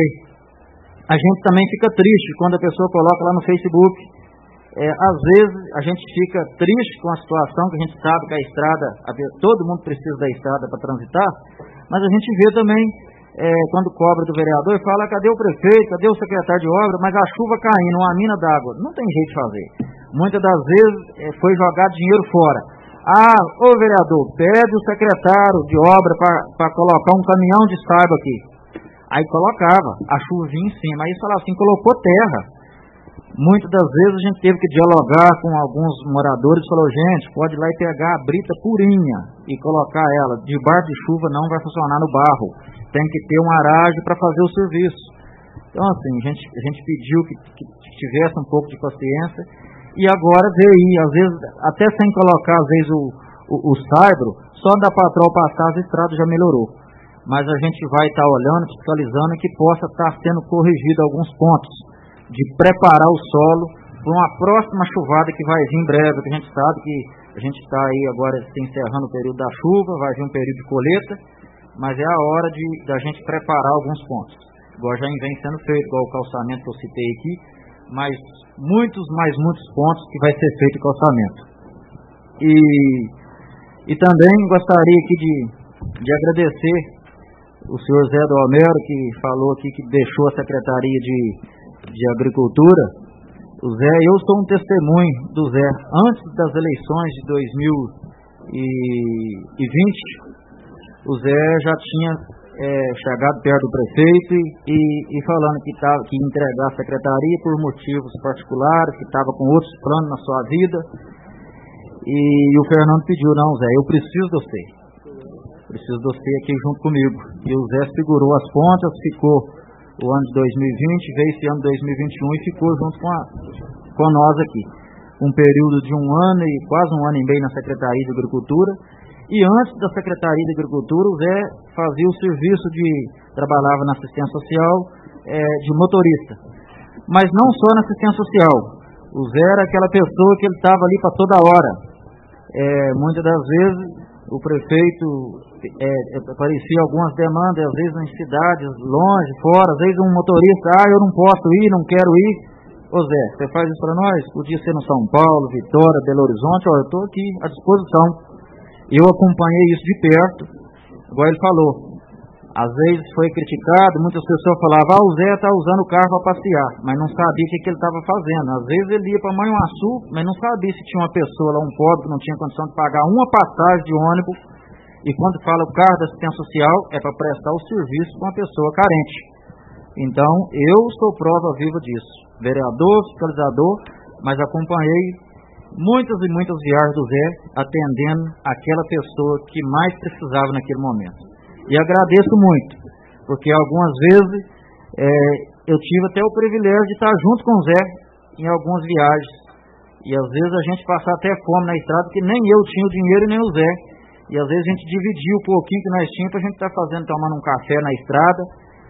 Speaker 4: a gente também fica triste quando a pessoa coloca lá no Facebook. É, às vezes a gente fica triste com a situação, que a gente sabe que a estrada, a, todo mundo precisa da estrada para transitar, mas a gente vê também, é, quando cobra do vereador, e fala, cadê o prefeito, cadê o secretário de obra, mas a chuva caindo, uma mina d'água, não tem jeito de fazer. Muitas das vezes é, foi jogar dinheiro fora. Ah, ô vereador, pede o secretário de obra para colocar um caminhão de saiba aqui. Aí colocava, a chuva vinha em cima, aí falava assim, colocou terra. Muitas das vezes a gente teve que dialogar com alguns moradores e falou, gente, pode ir lá e pegar a brita purinha e colocar ela. Debaixo de chuva não vai funcionar no barro. Tem que ter uma aragem para fazer o serviço. Então, assim, a gente, a gente pediu que, que tivesse um pouco de paciência e agora veio aí, às vezes, até sem colocar, às vezes, o, o, o saibro, só da patrol passar, as estradas já melhorou. Mas a gente vai estar tá olhando, fiscalizando, que possa estar tá sendo corrigido alguns pontos, de preparar o solo para uma próxima chuvada que vai vir em breve, que a gente sabe que a gente está aí agora se encerrando o período da chuva, vai vir um período de colheita, mas é a hora de da gente preparar alguns pontos, igual já vem sendo feito, igual o calçamento que eu citei aqui, mas muitos, mais muitos pontos que vai ser feito o calçamento. E, e também gostaria aqui de, de agradecer o senhor Zé do Homero, que falou aqui que deixou a Secretaria de de Agricultura. O Zé, eu sou um testemunho do Zé. Antes das eleições de dois mil e vinte, o Zé já tinha é, chegado perto do prefeito e, e falando que, tava, que ia entregar a secretaria por motivos particulares, que estava com outros planos na sua vida. E, e o Fernando pediu, não, Zé, eu preciso de você. Preciso de você aqui junto comigo. E o Zé segurou as pontas, ficou o ano de dois mil e vinte, veio esse ano de dois mil e vinte e um e ficou junto com, a, com nós aqui. Um período de um ano e quase um ano e meio na Secretaria de Agricultura. E antes da Secretaria de Agricultura, o Zé fazia o serviço de, trabalhava na assistência social é, de motorista. Mas não só na assistência social. O Zé era aquela pessoa que ele estava ali para toda hora. É, muitas das vezes o prefeito é, aparecia algumas demandas, às vezes em cidades longe, fora, às vezes um motorista, ah, eu não posso ir, não quero ir. Ô Zé, você faz isso para nós? Podia ser no São Paulo, Vitória, Belo Horizonte, ó, eu estou aqui à disposição. Eu acompanhei isso de perto, igual ele falou. Às vezes foi criticado, muitas pessoas falavam, ah, o Zé está usando o carro para passear, mas não sabia o que, que ele estava fazendo. Às vezes ele ia para Manhuaçu, mas não sabia se tinha uma pessoa lá, um pobre, que não tinha condição de pagar uma passagem de ônibus. E quando fala o carro da assistência social, é para prestar o serviço para uma pessoa carente. Então, eu sou prova viva disso. Vereador, fiscalizador, mas acompanhei muitas e muitas viagens do Zé, atendendo aquela pessoa que mais precisava naquele momento. E agradeço muito, porque algumas vezes é, eu tive até o privilégio de estar junto com o Zé em algumas viagens. E às vezes a gente passava até fome na estrada, porque nem eu tinha o dinheiro e nem o Zé. E às vezes a gente dividia o pouquinho que nós tínhamos para a gente estar fazendo, tomando um café na estrada.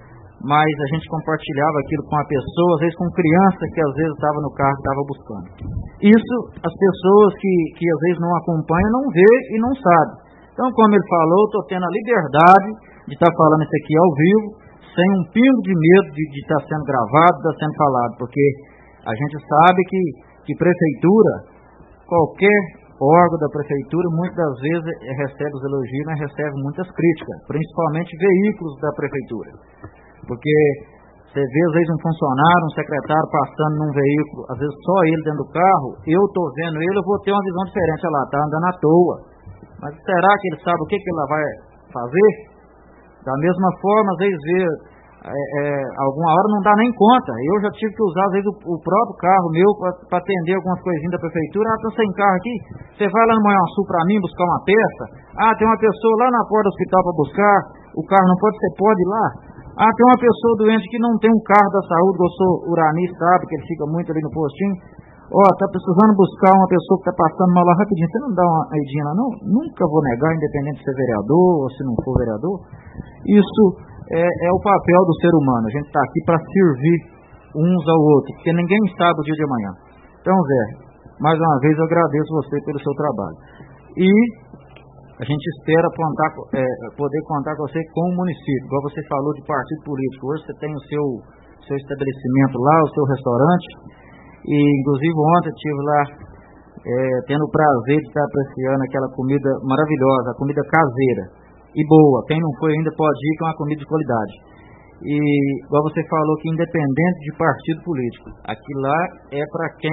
Speaker 4: Mas a gente compartilhava aquilo com a pessoa, às vezes com criança que às vezes estava no carro, estava buscando. Isso as pessoas que, que às vezes não acompanham não vê e não sabe. Então, como ele falou, estou tendo a liberdade de estar falando isso aqui ao vivo, sem um pingo de medo de, de estar sendo gravado, de estar sendo falado, porque a gente sabe que, que prefeitura, qualquer órgão da prefeitura, muitas das vezes recebe os elogios, mas recebe muitas críticas, principalmente veículos da prefeitura. Porque você vê, às vezes, um funcionário, um secretário passando num veículo, às vezes só ele dentro do carro, eu estou vendo ele, eu vou ter uma visão diferente, olha lá, está andando à toa. Mas será que ele sabe o que, que ele vai fazer? Da mesma forma, às vezes, vê, é, é, alguma hora não dá nem conta. Eu já tive que usar, às vezes, o, o próprio carro meu para atender algumas coisinhas da prefeitura. Ah, estou sem carro aqui, você vai lá no Manhuaçu para mim buscar uma peça? Ah, tem uma pessoa lá na porta do hospital para buscar, o carro não pode, você pode ir lá? Ah, tem uma pessoa doente que não tem um carro da saúde, eu sou Urani, sabe, que ele fica muito ali no postinho. Ó, oh, tá precisando buscar uma pessoa que tá passando mal lá rapidinho. Você não dá uma idinha lá, não? Nunca vou negar, independente de ser vereador ou se não for vereador. Isso é, é o papel do ser humano. A gente está aqui para servir uns ao outro, porque ninguém sabe o dia de amanhã. Então, Zé, mais uma vez eu agradeço você pelo seu trabalho. E a gente espera contar, é, poder contar com você com o município. Igual você falou de partido político. Hoje você tem o seu, seu estabelecimento lá, o seu restaurante. E inclusive ontem estive lá é, tendo o prazer de estar apreciando aquela comida maravilhosa, a comida caseira e boa. Quem não foi ainda pode ir, que é uma comida de qualidade. E igual você falou, que independente de partido político, aquilo lá é para quem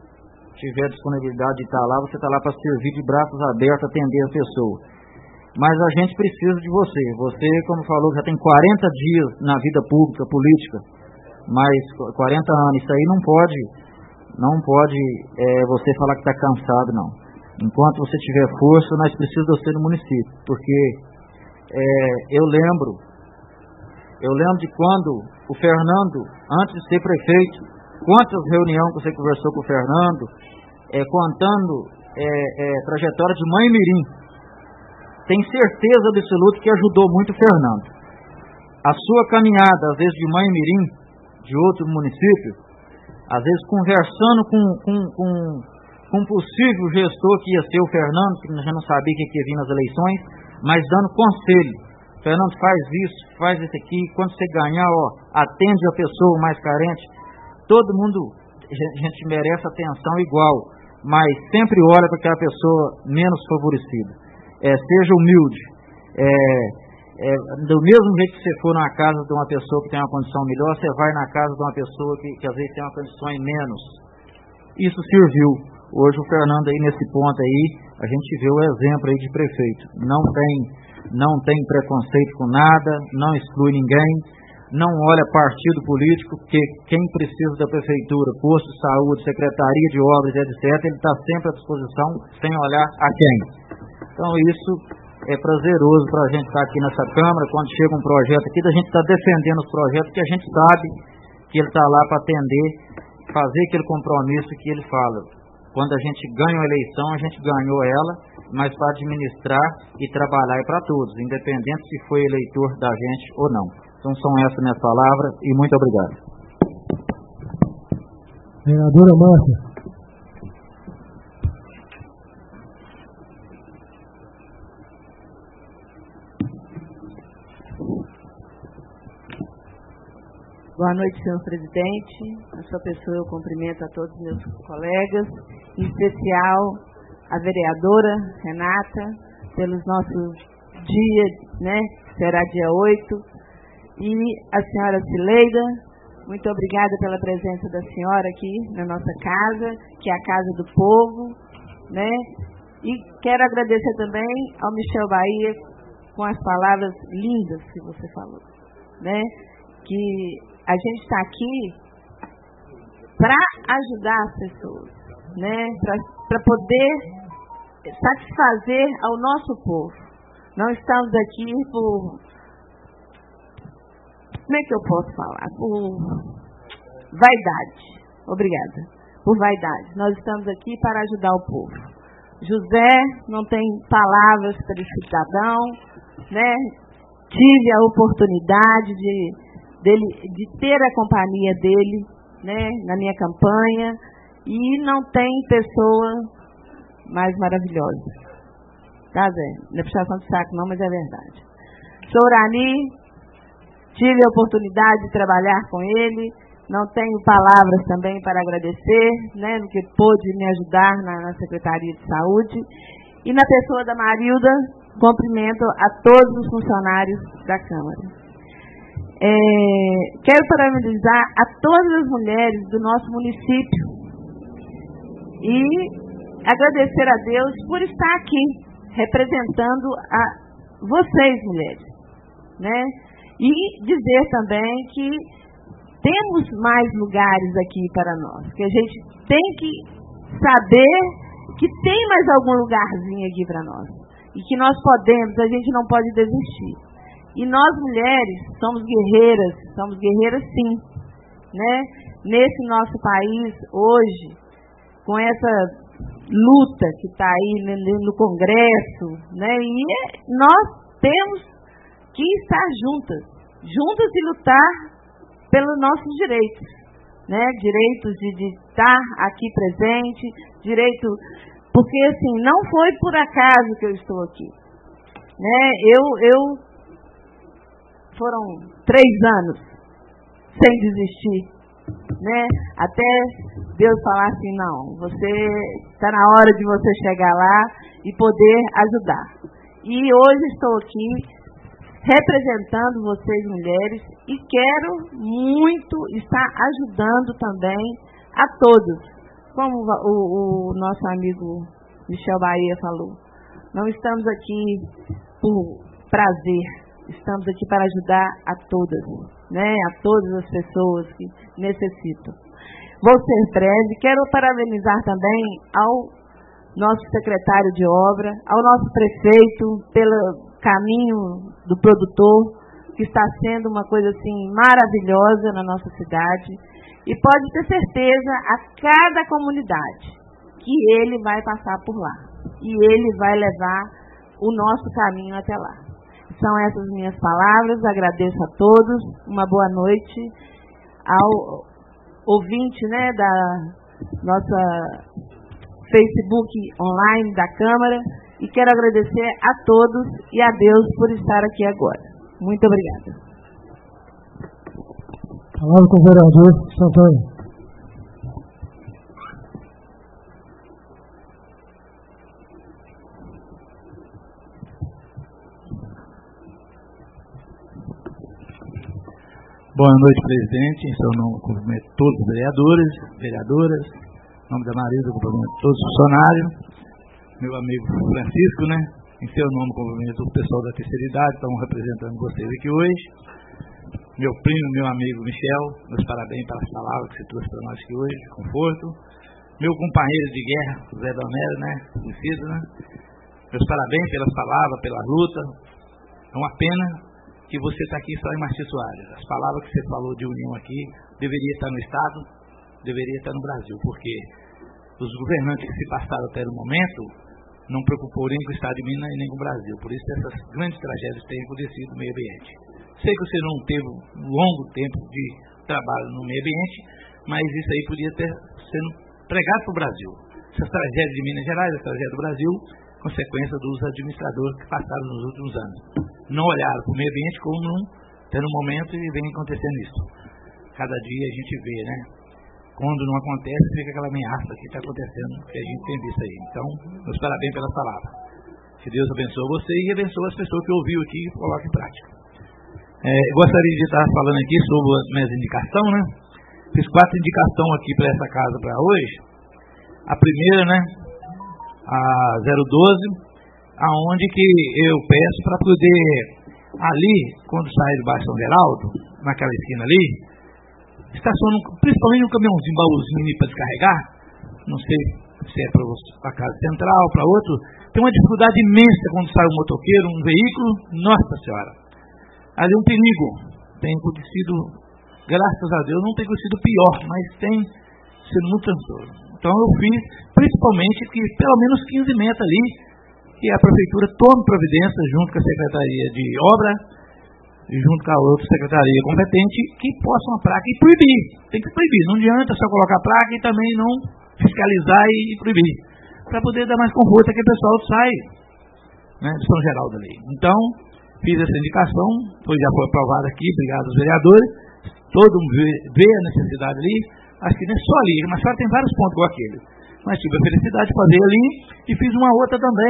Speaker 4: tiver disponibilidade de estar lá, você está lá para servir de braços abertos, atender a pessoa. Mas a gente precisa de você. Você, como falou, já tem quarenta dias na vida pública, política, mais quarenta anos. Isso aí não pode, não pode é, você falar que está cansado, não. Enquanto você tiver força, nós precisamos de você no município. Porque é, eu lembro, eu lembro de quando o Fernando, antes de ser prefeito, quantas reuniões que você conversou com o Fernando, é, contando é, é, trajetória de Mãe Mirim. Tem certeza absoluta que ajudou muito o Fernando. A sua caminhada, às vezes de Mãe Mirim, de outro município, às vezes conversando com, com, com, com um possível gestor que ia ser o Fernando, que já não sabia o que ia vir nas eleições, mas dando conselho. Fernando, faz isso, faz isso aqui, quando você ganhar, ó, atende a pessoa mais carente. Todo mundo, a gente merece atenção igual, mas sempre olha para aquela pessoa menos favorecida. É, seja humilde. É, é, do mesmo jeito que você for na casa de uma pessoa que tem uma condição melhor, você vai na casa de uma pessoa que, que às vezes tem uma condição em menos. Isso serviu. Hoje o Fernando aí nesse ponto aí, a gente vê o exemplo aí de prefeito. Não tem, não tem preconceito com nada, não exclui ninguém, não olha partido político, porque quem precisa da prefeitura, posto de saúde, secretaria de obras, etcétera, ele está sempre à disposição, sem olhar a quem. Então isso é prazeroso para a gente estar aqui nessa Câmara, quando chega um projeto aqui, da gente estar tá defendendo os projetos, porque a gente sabe que ele está lá para atender, fazer aquele compromisso que ele fala. Quando a gente ganha uma eleição, a gente ganhou ela, mas para administrar e trabalhar é para todos, independente se foi eleitor da gente ou não. Então são essas minhas palavras e muito obrigado.
Speaker 1: Vereadora Márcia.
Speaker 5: Boa noite, senhor presidente. Na sua pessoa eu cumprimento a todos os meus colegas, em especial a vereadora Renata, pelos nossos dias, né, será dia oito. E a senhora Cileida, muito obrigada pela presença da senhora aqui na nossa casa, que é a casa do povo, né? E quero agradecer também ao Michel Bahia com as palavras lindas que você falou, né? Que a gente está aqui para ajudar as pessoas, né? Para poder satisfazer ao nosso povo. Não estamos aqui por... Como é que eu posso falar? Por vaidade. Obrigada. Por vaidade. Nós estamos aqui para ajudar o povo. José não tem palavras para esse cidadão, né? Tive a oportunidade de, dele, de ter a companhia dele, né? Na minha campanha, e não tem pessoa mais maravilhosa. Tá, Zé? Não é puxação de saco não, mas é verdade. Sourani, tive a oportunidade de trabalhar com ele, não tenho palavras também para agradecer, né, porque pôde me ajudar na, na Secretaria de Saúde. E na pessoa da Marilda, cumprimento a todos os funcionários da Câmara. É, quero parabenizar a todas as mulheres do nosso município e agradecer a Deus por estar aqui, representando a vocês, mulheres, né? E dizer também que temos mais lugares aqui para nós, que a gente tem que saber que tem mais algum lugarzinho aqui para nós, e que nós podemos, a gente não pode desistir. E nós, mulheres, somos guerreiras, somos guerreiras sim, né? Nesse nosso país, hoje, com essa luta que está aí no Congresso, né? E nós temos que estar juntas, juntas e lutar pelos nossos direitos, né? Direitos de, de estar aqui presente, direito, porque assim, não foi por acaso que eu estou aqui, né? Eu, eu foram três anos sem desistir, né? Até Deus falar assim, não, você está na hora de você chegar lá e poder ajudar. E hoje estou aqui representando vocês, mulheres, e quero muito estar ajudando também a todos. Como o, o nosso amigo Michel Bahia falou, não estamos aqui por prazer, estamos aqui para ajudar a todas, né? A todas as pessoas que necessitam. Vou ser breve, quero parabenizar também ao nosso secretário de obra, ao nosso prefeito pelo caminho do produtor, que está sendo uma coisa assim maravilhosa na nossa cidade, e pode ter certeza a cada comunidade que ele vai passar por lá e ele vai levar o nosso caminho até lá. São essas minhas palavras, agradeço a todos, uma boa noite ao ouvinte, né, da nossa Facebook online da Câmara. E quero agradecer a todos e a Deus por estar aqui agora. Muito obrigada.
Speaker 1: Palavra com o vereador Santana.
Speaker 2: Boa noite, presidente. Em seu nome, cumprimento todos os vereadores, vereadoras. Em nome da Marisa, cumprimento todos os funcionários. Meu amigo Francisco, né? Em seu nome, cumprimento o pessoal da terceira idade, estamos representando vocês aqui hoje. Meu primo, meu amigo Michel, meus parabéns pelas palavras que você trouxe para nós aqui hoje, conforto. Meu companheiro de guerra, Zé Domero, né? Conhecido, né? Meus parabéns pelas palavras, pela luta. É uma pena que você está aqui só em Martins Soares. As palavras que você falou de união aqui deveria estar no Estado, deveria estar no Brasil, porque os governantes que se passaram até o momento não preocupou nem com o Estado de Minas e nem com o Brasil. Por isso essas grandes tragédias têm acontecido no meio ambiente. Sei que você não teve um longo tempo de trabalho no meio ambiente, mas isso aí podia ter sido pregado para o Brasil. Essas tragédias de Minas Gerais, a tragédia do Brasil, consequência dos administradores que passaram nos últimos anos. Não olharam para o meio ambiente como não tem no momento e vem acontecendo isso. Cada dia a gente vê, né? Quando não acontece, fica aquela ameaça que está acontecendo, que a gente tem visto aí. Então, meus parabéns pela palavra. Que Deus abençoe você e abençoe as pessoas que ouviu aqui e coloque em prática. É, gostaria de estar falando aqui sobre as minhas indicações, né? Fiz quatro indicações aqui para essa casa para hoje. A primeira, né? A zero doze, aonde que eu peço para poder, ali, quando sai do bairro São Geraldo, naquela esquina ali, estaciona principalmente um caminhãozinho, baúzinho para descarregar, não sei se é para a casa central, para outro, tem uma dificuldade imensa quando sai um motoqueiro, um veículo, nossa senhora, ali é um perigo, tem acontecido, graças a Deus, não tem acontecido pior, mas tem sido muito transtorno. Então eu fiz, principalmente, que pelo menos quinze metros ali, que a prefeitura tome providência junto com a Secretaria de Obra, junto com a outra secretaria competente, que possam a placa e proibir. Tem que proibir, não adianta só colocar a placa e também não fiscalizar e proibir, para poder dar mais conforto a que o pessoal sai, né, de São Geraldo ali. Então, fiz essa indicação, foi, já foi aprovada aqui, obrigado aos vereadores, todo mundo vê, vê a necessidade ali, acho que não é só ali, mas só tem vários pontos igual aquele. Mas tive a felicidade de fazer ali e fiz uma outra também,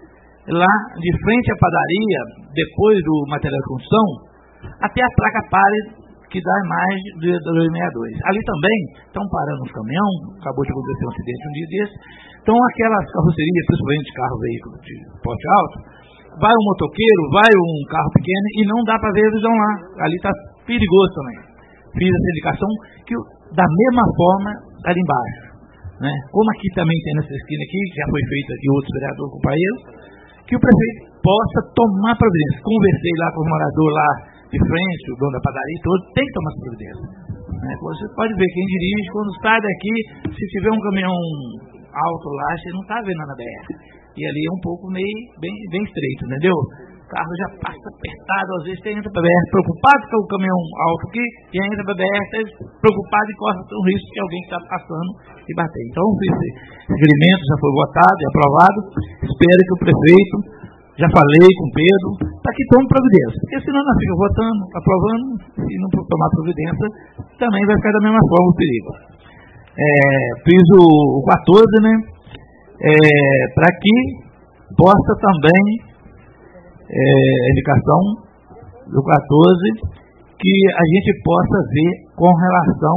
Speaker 2: lá de frente à padaria, depois do material de construção, até a placa pare, que dá mais de dois sessenta e dois. Ali também estão parando os caminhões, acabou de acontecer um acidente um dia desse, então aquelas carrocerias, principalmente de carro, veículo de porte alto, vai um motoqueiro, vai um carro pequeno e não dá para ver a visão lá, ali está perigoso também. Fiz essa indicação que da mesma forma ali embaixo, né? Como aqui também tem nessa esquina aqui, que já foi feita de outros vereadores companheiros, que o prefeito possa tomar providência. Conversei lá com o morador lá de frente, o dono da padaria e todo, tem que tomar providência. Né? Você pode ver, quem dirige, quando sai daqui, se tiver um caminhão alto lá, você não está vendo na B R. E ali é um pouco meio, bem, bem estreito, entendeu? O carro já passa apertado, às vezes você entra para a B R preocupado com o caminhão alto aqui, e entra para a B R preocupado e corre o risco de alguém que está passando e bater. Então, esse requerimento já foi votado e aprovado. Espero que o prefeito, já falei com o Pedro, para que tome providência. Porque senão nós ficamos votando, aprovando, e não tomar providência, também vai ficar da mesma forma o perigo. É, fiz o, o quatorze, né? É, para que possa também, é, a indicação do quatorze, que a gente possa ver com relação.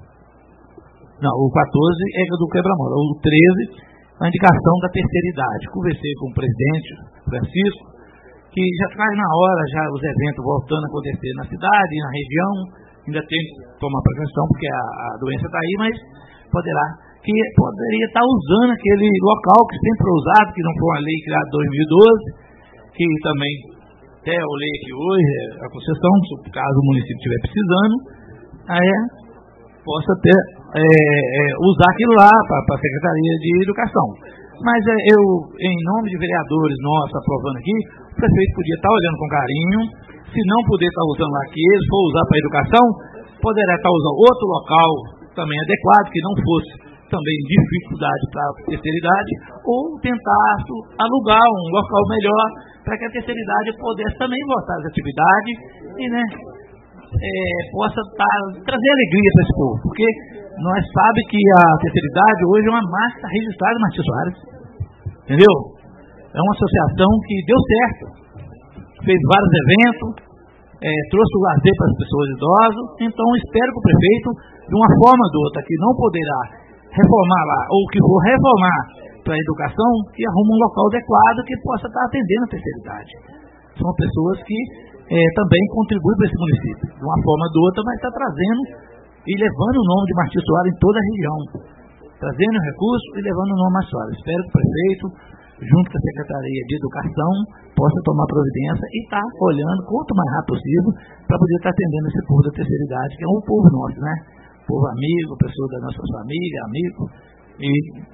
Speaker 2: Não, o quatorze é do quebra-mola. O treze, a indicação da terceira idade. Conversei com o presidente Francisco, que já traz na hora já os eventos voltando a acontecer na cidade, na região. Ainda tem que tomar precaução, porque a, a doença está aí, mas poderá, que poderia estar usando aquele local que sempre foi usado, que não foi uma lei criada em dois mil e doze, que também, até eu leio aqui hoje, a concessão, se caso o município estiver precisando, aí possa ter, é, é, usar aquilo lá para a Secretaria de Educação. Mas é, eu, em nome de vereadores nossos aprovando aqui, o prefeito podia estar olhando com carinho, se não puder estar usando lá que eles for usar para a educação, poderá estar usando outro local também adequado, que não fosse também dificuldade para a terceira idade, ou tentar alugar um local melhor para que a terceira idade pudesse também voltar às atividades e, né, é, possa tá, trazer alegria para esse povo, porque nós sabemos que a terceira idade hoje é uma marca registrada em Martins Soares, entendeu? É uma associação que deu certo, fez vários eventos, é, trouxe o lazer para as pessoas idosas, então espero que o prefeito, de uma forma ou de outra, que não poderá reformar lá, ou que for reformar para a educação, que arrume um local adequado que possa estar atendendo a terceira idade. São pessoas que é, também contribuem para esse município, de uma forma ou de outra, mas está trazendo e levando o nome de Martins Soares em toda a região, trazendo recursos e levando o nome de Martins Soares. Espero que o prefeito, junto com a Secretaria de Educação, possa tomar providência e estar tá olhando quanto mais rápido possível para poder estar tá atendendo esse povo da terceira idade, que é um povo nosso, né? Povo amigo, pessoa da nossa família, amigo. E,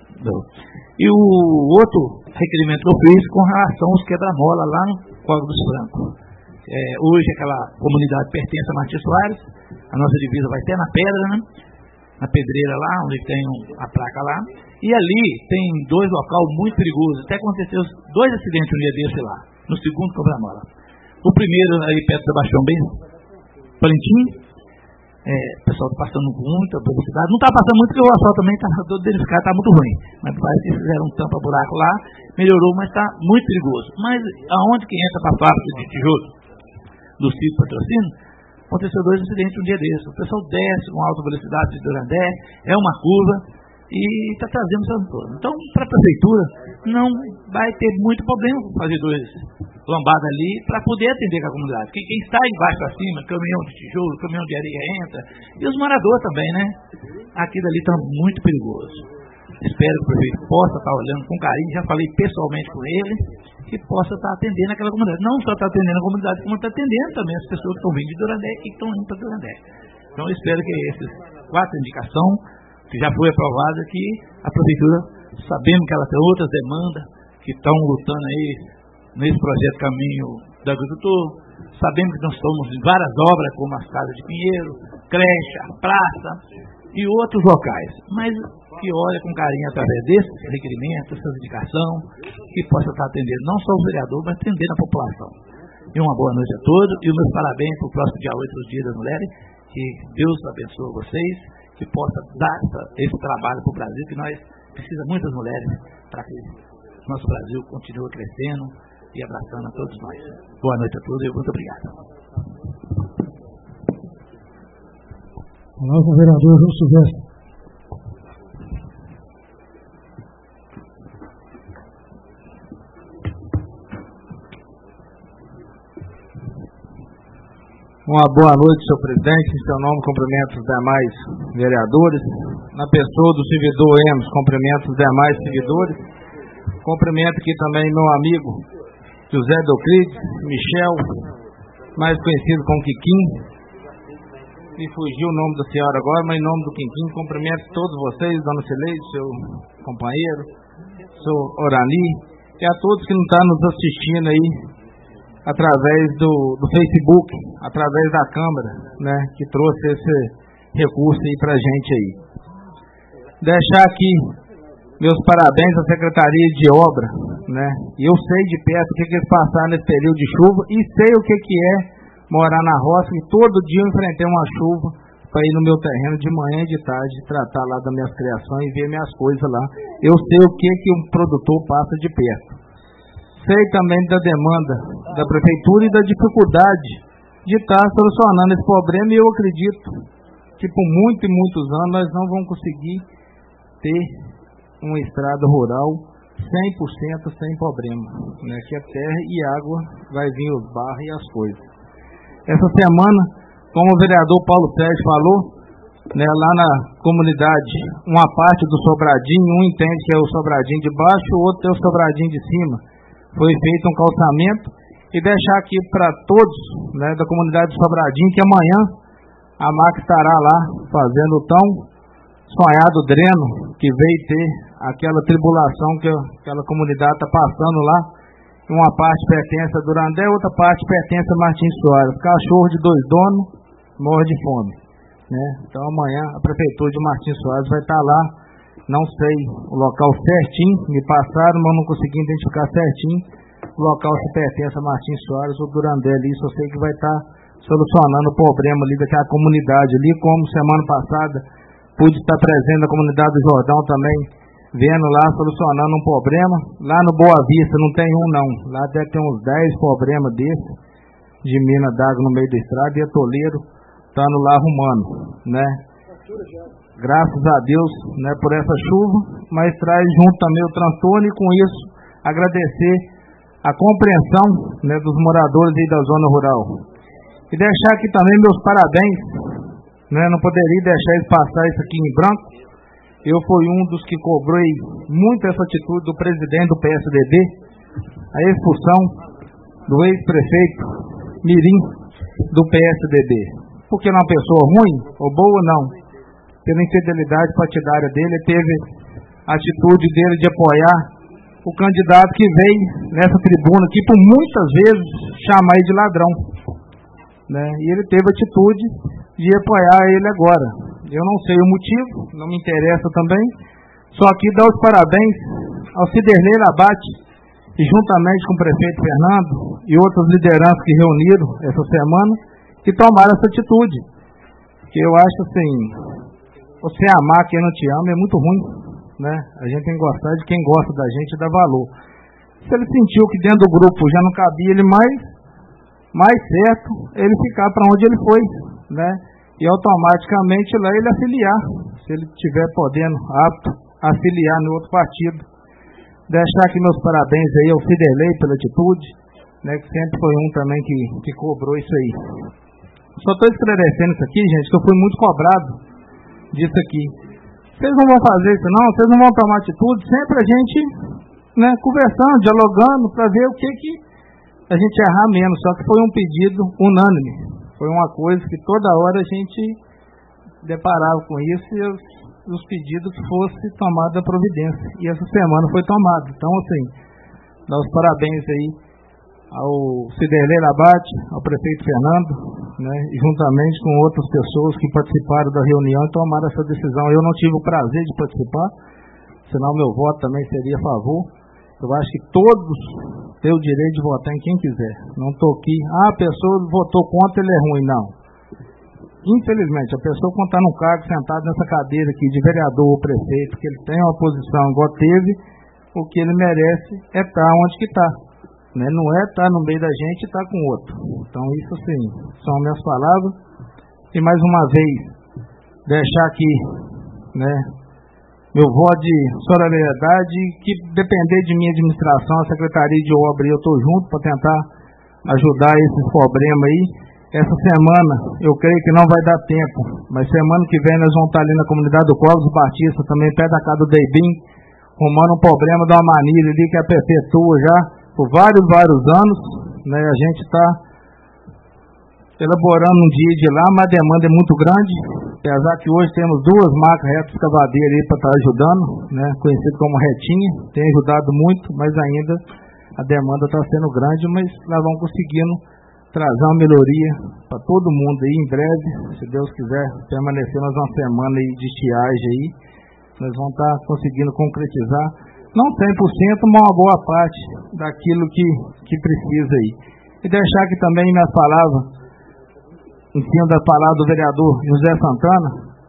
Speaker 2: e o outro requerimento que eu fiz com relação aos quebra-mola lá no Código dos Francos. É, hoje aquela comunidade pertence a Martins Soares, a nossa divisa vai ter na pedra, né? Na pedreira lá, onde tem um, a placa lá. E ali tem dois locais muito perigosos. Até aconteceu dois acidentes um dia desse lá, no segundo quebra-mola. O primeiro ali perto do Sebastião bem Valentim, É, o pessoal está passando muita velocidade. Não está passando muito porque o asfalto também está todo danificado, está muito ruim. Mas parece que fizeram um tampa-buraco lá, melhorou, mas está muito perigoso. Mas aonde que entra para a fábrica de tijolo do Cito Patrocínio, aconteceu dois acidentes um dia desses. O pessoal desce com alta velocidade de Durandé, é uma curva e está trazendo transtorno. Então, para a prefeitura, não vai ter muito problema fazer dois lambadas ali para poder atender a comunidade. Porque quem está embaixo para cima, caminhão de tijolo, caminhão de areia entra, e os moradores também, né? Aquilo ali está muito perigoso. Espero que o prefeito possa estar olhando com carinho, já falei pessoalmente com ele, que possa estar atendendo aquela comunidade. Não só está atendendo a comunidade, como está atendendo também as pessoas que estão vindo de Durandé e que estão indo para Durandé. Então eu espero que esses quatro indicações, que já foi aprovada, que a prefeitura, sabemos que ela tem outras demandas que estão lutando aí nesse projeto Caminho do Agricultor, sabemos que nós estamos em várias obras, como as Casas de Pinheiro, creche, a praça e outros locais, mas que olha com carinho através desses requerimentos, essas indicações, que possa estar atendendo não só o vereador, mas atendendo a população. E uma boa noite a todos, e os meus parabéns para o próximo dia oito, os Dias das Mulheres, que Deus abençoe vocês, que possa dar essa, esse trabalho para o Brasil, que nós precisamos muitas mulheres para que nosso Brasil continue crescendo e abraçando a todos nós. Boa noite a todos e muito obrigado.
Speaker 1: Olá, o vereador João Silvestre.
Speaker 2: Uma boa noite, senhor presidente. Em seu nome, cumprimento os demais vereadores. Na pessoa do servidor Emes, cumprimento os demais servidores. Cumprimento aqui também meu amigo José Doclides, Michel, mais conhecido como Quiquim. Me fugiu o nome da senhora agora, mas em nome do Quiquim, cumprimento todos vocês, dona Cileide, seu companheiro, seu Orani, e a todos que não estão nos assistindo aí através do, do Facebook, através da Câmara, né, que trouxe esse recurso aí pra gente aí. Deixar aqui meus parabéns à Secretaria de Obra, né, e eu sei de perto o que, que eles passaram nesse período de chuva, e sei o que, que é morar na roça, e todo dia eu enfrentei uma chuva para ir no meu terreno de manhã e de tarde, tratar lá das minhas criações e ver minhas coisas lá. Eu sei o que, que um produtor passa de perto. Sei também da demanda da prefeitura e da dificuldade de estar solucionando esse problema, e eu acredito que por muitos e muitos anos nós não vamos conseguir ter uma estrada rural cem por cento sem problema, né? Que a terra e água vai vir os barros e as coisas. Essa semana, como o vereador Paulo Sérgio falou, né, lá na comunidade, uma parte do Sobradinho, um entende que é o Sobradinho de baixo, o outro é o Sobradinho de cima. Foi feito um calçamento, e deixar aqui para todos, né, da comunidade de Sobradinho, que amanhã a M A C estará lá fazendo o tão sonhado dreno que veio ter aquela tribulação que aquela comunidade está passando lá. Uma parte pertence a Durandé, outra parte pertence a Martins Soares. Cachorro de dois donos morre de fome, né? Então amanhã a prefeitura de Martins Soares vai estar lá. Não sei o local certinho, me passaram, mas não consegui identificar certinho o local se pertence a Martins Soares ou Durandé ali. Só sei que vai estar solucionando o problema ali daquela comunidade ali, como semana passada pude estar presente na comunidade do Jordão também, vendo lá, solucionando um problema. Lá no Boa Vista não tem um não, lá deve ter uns dez problemas desses, de mina d'água no meio da estrada, e a Toledo estando lá arrumando, né? Graças a Deus, né, por essa chuva, mas traz junto também o transtorno, e com isso agradecer a compreensão, né, dos moradores aí da zona rural. E deixar aqui também meus parabéns, né, não poderia deixar eles passar isso aqui em branco. Eu fui um dos que cobrei muito essa atitude do presidente do P S D B, a expulsão do ex-prefeito Mirim do P S D B. Porque não é uma pessoa ruim ou boa, não. Pela infidelidade partidária dele, teve a atitude dele de apoiar o candidato que veio nessa tribuna aqui por muitas vezes chamar ele de ladrão, né? E ele teve a atitude de apoiar ele agora. Eu não sei o motivo, não me interessa também, só que dá os parabéns ao Ciderley Labate, e juntamente com o prefeito Fernando e outras lideranças que reuniram essa semana, que tomaram essa atitude. que eu acho assim, você amar quem não te ama é muito ruim, né? A gente tem que gostar de quem gosta da gente e dá valor. Se ele sentiu que dentro do grupo já não cabia ele mais, mais certo ele ficar para onde ele foi, né? E automaticamente lá ele afiliar, se ele estiver podendo, apto, afiliar no outro partido. Deixar aqui meus parabéns aí ao Fidelei pela atitude, né, que sempre foi um também que, que cobrou isso aí. Só estou esclarecendo isso aqui, gente, que eu fui muito cobrado disso aqui. Vocês não vão fazer isso não, vocês não vão tomar atitude, sempre a gente, né, conversando, dialogando, para ver o que, que a gente errar menos, só que foi um pedido unânime. Foi uma coisa que toda hora a gente deparava com isso e os, os pedidos que fosse tomada a providência. E essa semana foi tomada. Então, assim, dá os parabéns aí ao Ciderley Labate, ao prefeito Fernando, né, e juntamente com outras pessoas que participaram da reunião e tomaram essa decisão. Eu não tive o prazer de participar, senão meu voto também seria a favor. Eu acho que todos têm o direito de votar em quem quiser. Não estou aqui, ah, a pessoa votou contra, ele é ruim, não. Infelizmente, a pessoa quando está num cargo sentado nessa cadeira aqui de vereador ou prefeito, que ele tem uma posição igual teve, o que ele merece é estar onde que está. Né? Não é estar no meio da gente e estar com o outro. Então isso sim, são minhas palavras. E mais uma vez, deixar aqui, né, meu voto de solidariedade, que depender de minha administração, a Secretaria de Obra, eu estou junto para tentar ajudar esses problemas aí. Essa semana, eu creio que não vai dar tempo, mas semana que vem nós vamos estar ali na comunidade do Clóvis Batista, também perto da casa do Deibim, arrumando um problema de uma manilha ali que a perpetua já por vários, vários anos, né? A gente está elaborando um dia de lá, mas a demanda é muito grande, apesar que hoje temos duas máquinas retas escavadeiras aí para estar ajudando, né? Conhecido como retinha, tem ajudado muito, mas ainda a demanda está sendo grande, mas nós vamos conseguindo trazer uma melhoria para todo mundo aí em breve, se Deus quiser permanecer mais uma semana aí de estiagem aí, nós vamos estar conseguindo concretizar, não cem por cento, mas uma boa parte daquilo que, que precisa aí. E deixar aqui também minhas palavras, em cima da palavra do vereador José Santana,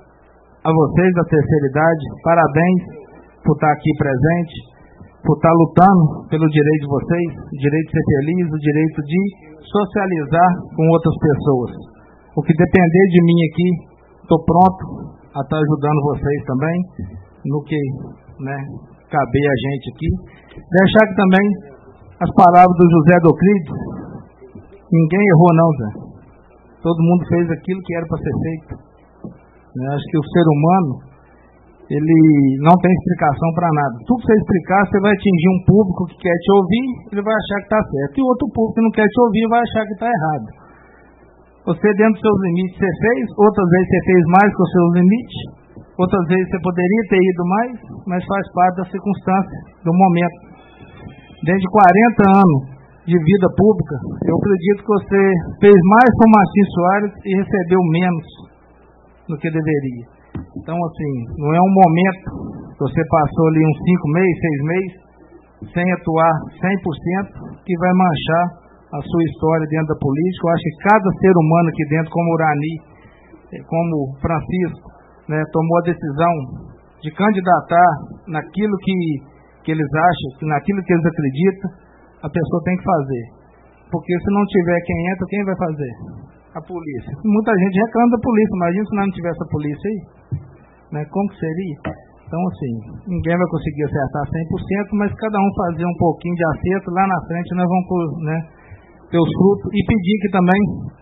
Speaker 2: a vocês da terceira idade, parabéns por estar aqui presente, por estar lutando pelo direito de vocês, o direito de ser feliz, o direito de socializar com outras pessoas. O que depender de mim aqui, estou pronto a estar ajudando vocês também, no que, né, caber a gente aqui. Deixar aqui também as palavras do José Doclides. Ninguém errou não, Zé. Todo mundo fez aquilo que era para ser feito. Eu acho que o ser humano, ele não tem explicação para nada. Tudo que você explicar, você vai atingir um público que quer te ouvir, ele vai achar que está certo. E outro público que não quer te ouvir vai achar que está errado. Você, dentro dos seus limites, você fez, outras vezes você fez mais que os seus limites, outras vezes você poderia ter ido mais, mas faz parte da circunstância, do momento. Dentro de quarenta anos de vida pública, eu acredito que você fez mais com o Martim Soares e recebeu menos do que deveria. Então, assim, não é um momento que você passou ali uns cinco meses, seis meses, sem atuar cem por cento, que vai manchar a sua história dentro da política. Eu acho que cada ser humano aqui dentro, como o Urani, como o Francisco, né, tomou a decisão de candidatar naquilo que, que eles acham, naquilo que eles acreditam, a pessoa tem que fazer. Porque se não tiver quem entra, quem vai fazer? A polícia. Muita gente reclama da polícia, imagina se não tivesse a polícia aí, né? Como que seria? Então, assim, ninguém vai conseguir acertar cem por cento, mas cada um fazer um pouquinho de acerto, lá na frente nós vamos, né, ter os frutos. E pedir que também,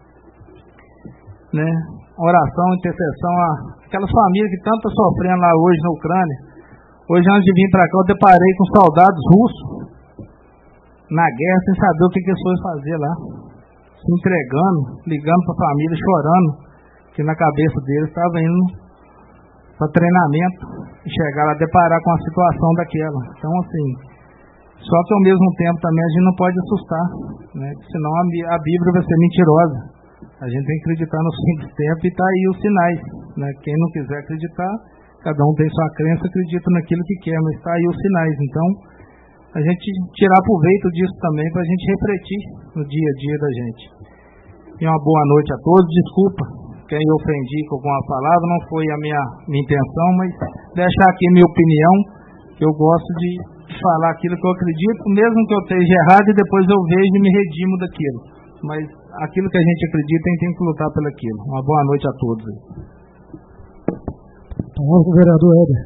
Speaker 2: né, oração, intercessão a aquelas famílias que tanto estão sofrendo lá hoje na Ucrânia. Hoje, antes de vir para cá, eu deparei com soldados russos na guerra, sem saber o que, que eles foram fazer lá, se entregando, ligando para a família, chorando, que na cabeça deles estava indo para treinamento e chegaram a deparar com a situação daquela. Então, assim, só que ao mesmo tempo também a gente não pode assustar, né? Senão a, a Bíblia vai ser mentirosa. A gente tem que acreditar nos fins dos tempos e tá aí os sinais, né? Quem não quiser acreditar, cada um tem sua crença, acredita naquilo que quer, mas tá aí os sinais. Então, a gente tirar proveito disso também para a gente refletir no dia a dia da gente. E uma boa noite a todos. Desculpa quem eu ofendi com alguma palavra, não foi a minha, minha intenção, mas deixar aqui minha opinião, que eu gosto de falar aquilo que eu acredito, mesmo que eu esteja errado, e depois eu vejo e me redimo daquilo. Mas aquilo que a gente acredita, a gente tem que lutar por aquilo. Uma boa noite a todos.
Speaker 1: Então, vamos com o vereador Éder.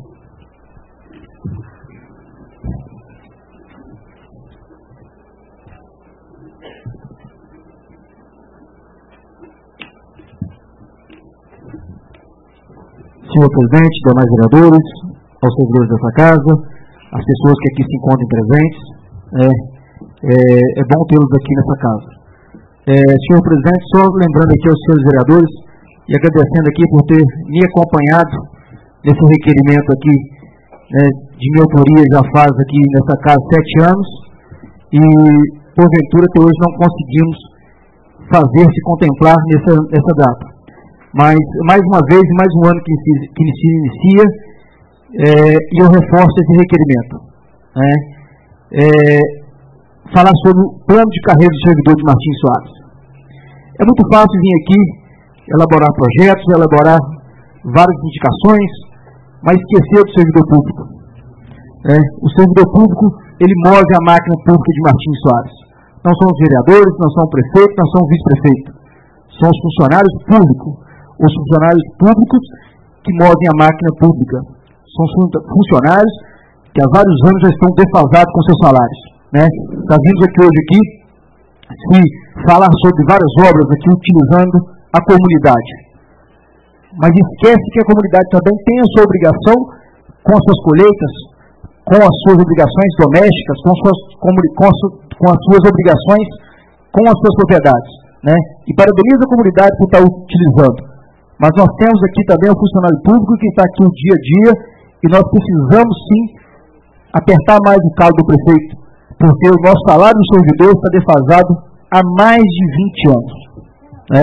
Speaker 7: Senhor presidente, demais vereadores, aos servidores dessa casa, as pessoas que aqui se encontram presentes, é, é, é bom tê-los aqui nessa casa. É, senhor presidente, só lembrando aqui aos senhores vereadores e agradecendo aqui por ter me acompanhado nesse requerimento aqui, né, de minha autoria, já faz aqui nessa casa sete anos, e porventura até hoje não conseguimos fazer-se contemplar nessa, nessa data. Mas, mais uma vez, mais um ano que, que se inicia, é, e eu reforço esse requerimento. Né? É, falar sobre o plano de carreira do servidor de Martins Soares. É muito fácil vir aqui, elaborar projetos, elaborar várias indicações, mas esquecer do servidor público. É, o servidor público, ele move a máquina pública de Martins Soares. Não são os vereadores, não são o prefeito, não são o vice-prefeito. São os funcionários públicos. Os funcionários públicos que movem a máquina pública. São funcionários que há vários anos já estão defasados com seus salários. Né? Nós vimos aqui hoje aqui, se falar sobre várias obras aqui utilizando a comunidade. Mas esquece que a comunidade também tem a sua obrigação com as suas colheitas, com as suas obrigações domésticas, com, suas, com, com as suas obrigações com as suas propriedades. Né? E parabenizo a comunidade por estar utilizando. Mas nós temos aqui também o funcionário público que está aqui o dia a dia, e nós precisamos sim apertar mais o calo do prefeito, porque o nosso salário do servidor está defasado há mais de vinte anos. Né?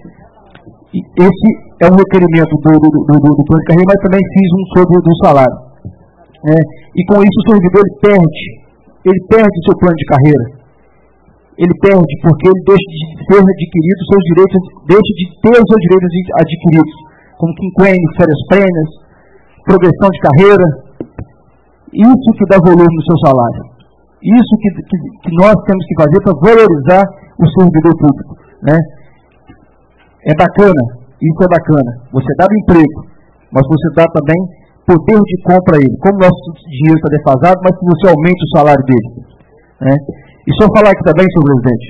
Speaker 7: E esse é um requerimento do, do, do, do, do plano de carreira, mas também fiz um sobre o do salário. Né? E com isso o servidor ele perde, ele perde o seu plano de carreira. Ele perde porque ele deixa de ser adquirido seus direitos, deixa de ter os seus direitos adquiridos, como quinquênio, férias prêmias, progressão de carreira. Isso que dá volume no seu salário. Isso que, que, que nós temos que fazer para valorizar o servidor público. Né? É bacana, isso é bacana. Você dá emprego, mas você dá também poder de compra a ele. Como nosso dinheiro está defasado, mas que você aumente o salário dele. Né? E só falar aqui também, senhor presidente,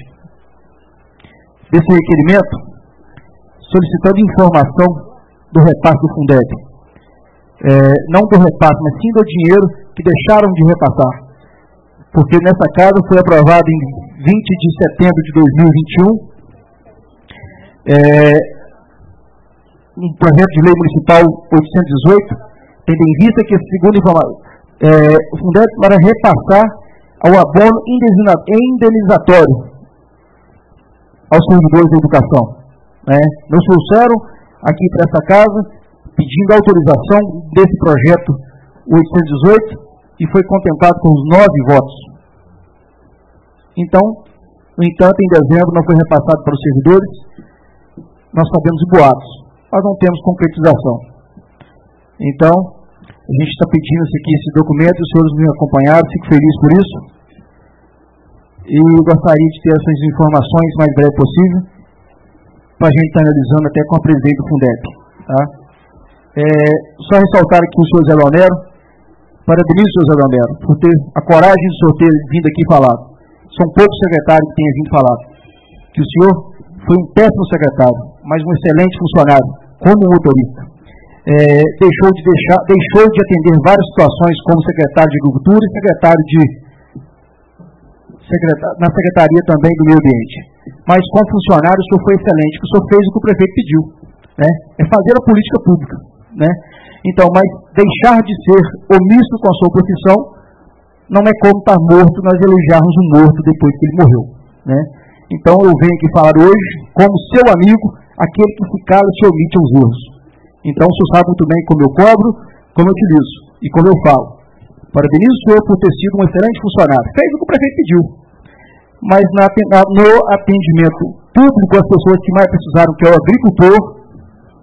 Speaker 7: desse requerimento, solicitando informação do repasse do Fundeb. É, não do repasse, mas sim do dinheiro que deixaram de repassar. Porque nessa casa foi aprovado em vinte de setembro de dois mil e vinte e um é, um projeto de lei municipal oitocentos e dezoito, tendo em vista que, segundo informação, é, o Fundeb para repassar ao abono indenizatório aos servidores da educação. Né? Nos trouxeram aqui para essa casa pedindo autorização desse projeto oitocentos e dezoito e foi contemplado com os nove votos. Então, no entanto, em dezembro não foi repassado para os servidores. Nós sabemos de boatos, mas não temos concretização. Então, a gente está pedindo aqui esse documento, os senhores me acompanharam, fico feliz por isso. E gostaria de ter essas informações o mais breve possível, para a gente estar analisando até com a presidente do Fundeb. Tá? É, só ressaltar aqui o senhor Zé Leonero, parabenizo o senhor Zé Leonero, por ter a coragem do senhor ter vindo aqui falar. São poucos secretários que têm vindo falar. Que o senhor foi um péssimo secretário, mas um excelente funcionário, como motorista. É, deixou, de deixar, deixou de atender várias situações como secretário de Agricultura e secretário de secretário, na Secretaria também do Meio Ambiente. Mas como funcionário o senhor foi excelente, o senhor fez o que o prefeito pediu. Né? É fazer a política pública. Né? Então, mas deixar de ser omisso com a sua profissão não é como estar morto, nós elogiarmos um morto depois que ele morreu. Né? Então eu venho aqui falar hoje como seu amigo, aquele que se cala e se omite aos erros. Então, o senhor sabe muito bem como eu cobro, como eu utilizo e como eu falo. Parabenizo o senhor por ter sido um excelente funcionário. Fez o que o prefeito pediu. Mas na, na, no atendimento público às pessoas que mais precisaram, que é o agricultor,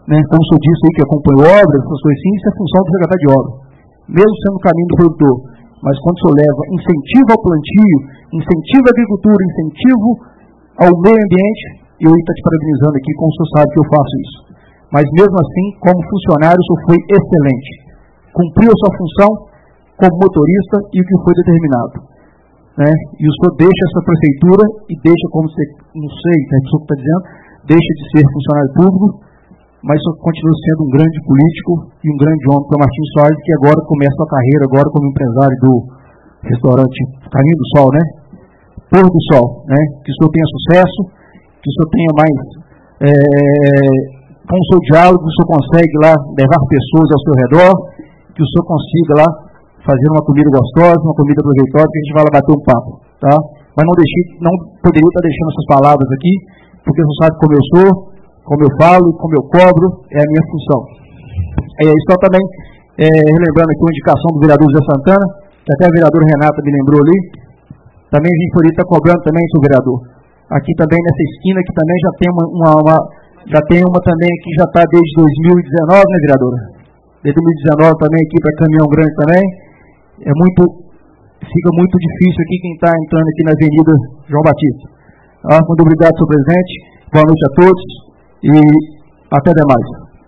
Speaker 7: né, como o senhor disse aí, que acompanhou obras, essas coisas assim, isso é função do secretário de obra, mesmo sendo o caminho do produtor. Mas quando o senhor leva incentivo ao plantio, incentivo à agricultura, incentivo ao meio ambiente, eu estou te parabenizando aqui, como o senhor sabe que eu faço isso. Mas mesmo assim, como funcionário, o senhor foi excelente. Cumpriu a sua função como motorista e o que foi determinado. Né? E o senhor deixa essa prefeitura e deixa, como você, não sei, a pessoa que está dizendo, deixa de ser funcionário público, mas só continua sendo um grande político e um grande homem, que é o Martins Soares, que agora começa a carreira agora como empresário do restaurante Caminho do Sol, né? Pôr do Sol, né? Que o senhor tenha sucesso, que o senhor tenha mais, é, com o seu diálogo, o senhor consegue lá levar pessoas ao seu redor, que o senhor consiga lá fazer uma comida gostosa, uma comida proveitosa, que a gente vai lá bater um papo, tá? Mas não, deixei, não poderia estar deixando essas palavras aqui, porque o senhor sabe como eu sou, como eu falo, como eu cobro, é a minha função. É, só também, é, relembrando aqui uma indicação do vereador José Santana, que até a vereadora Renata me lembrou ali, também vim por aí, está cobrando também, seu vereador. Aqui também, nessa esquina, que também já tem uma, uma, uma já tem uma também que já está desde dois mil e dezenove, né, vereadora? Desde dois mil e dezenove também aqui para caminhão grande também. É muito, fica muito difícil aqui quem está entrando aqui na Avenida João Batista. Ah, muito obrigado, senhor presidente. Boa noite a todos. E até demais.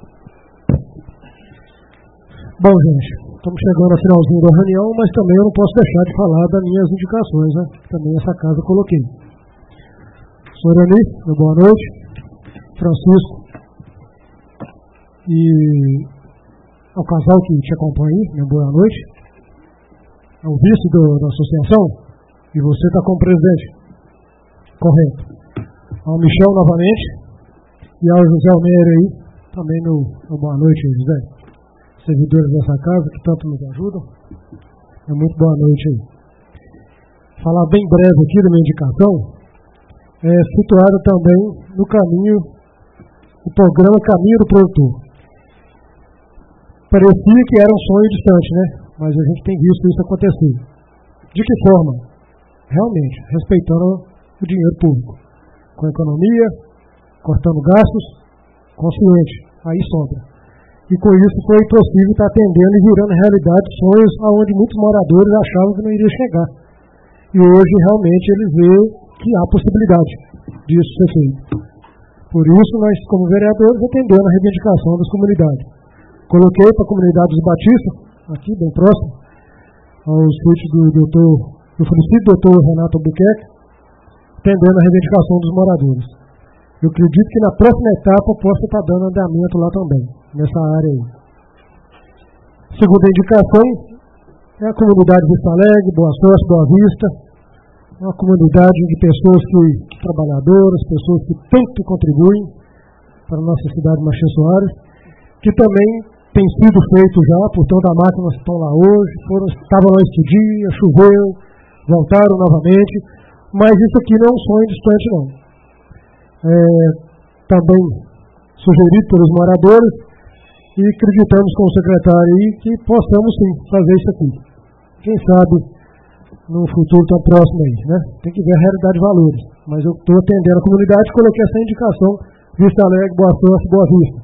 Speaker 1: Bom, gente, estamos chegando ao finalzinho da reunião, mas também eu não posso deixar de falar das minhas indicações, né? Que também essa casa eu coloquei. Senhor Ani, boa noite. Francisco e ao casal que te acompanha aí, né? Boa noite. Ao vice do, da associação, e você está como presidente. Correto. Ao Michel novamente. E ao José Almeida aí, também no, no boa noite, José. Servidores dessa casa que tanto nos ajudam. É muito boa noite aí. Falar bem breve aqui da minha indicação, é situado também no caminho, o programa Caminho do Produtor. Parecia que era um sonho distante, né? Mas a gente tem visto isso acontecer. De que forma? Realmente, respeitando o dinheiro público. Com economia, cortando gastos, consciente, aí sobra. E com isso foi possível estar atendendo e virando realidade sonhos aonde muitos moradores achavam que não iria chegar. E hoje realmente eles veem que há possibilidade disso ser feito. Por isso nós, como vereadores, atendendo a reivindicação das comunidades. Coloquei para a comunidade dos Batistas, aqui bem próximo, ao sítio do doutor, do falecido doutor Renato Albuquerque, atendendo a reivindicação dos moradores. Eu acredito que na próxima etapa eu possa estar dando andamento lá também, nessa área aí. Segunda indicação é a comunidade Vista Alegre, Boa Sorte, Boa Vista, uma comunidade de pessoas que, trabalhadoras, pessoas que tanto contribuem para a nossa cidade de Martins Soares, que também tem sido feito já, portanto as máquinas estão lá hoje, foram, estavam lá este dia, choveu, voltaram novamente, mas isso aqui não é um sonho distante não. É, também sugerido pelos moradores e acreditamos com o secretário aí que possamos sim fazer isso aqui. Quem sabe no futuro tão próximo aí, né? Tem que ver a realidade de valores, mas eu estou atendendo a comunidade e coloquei essa indicação, Vista Alegre, Boa Sorte, Boa Vista.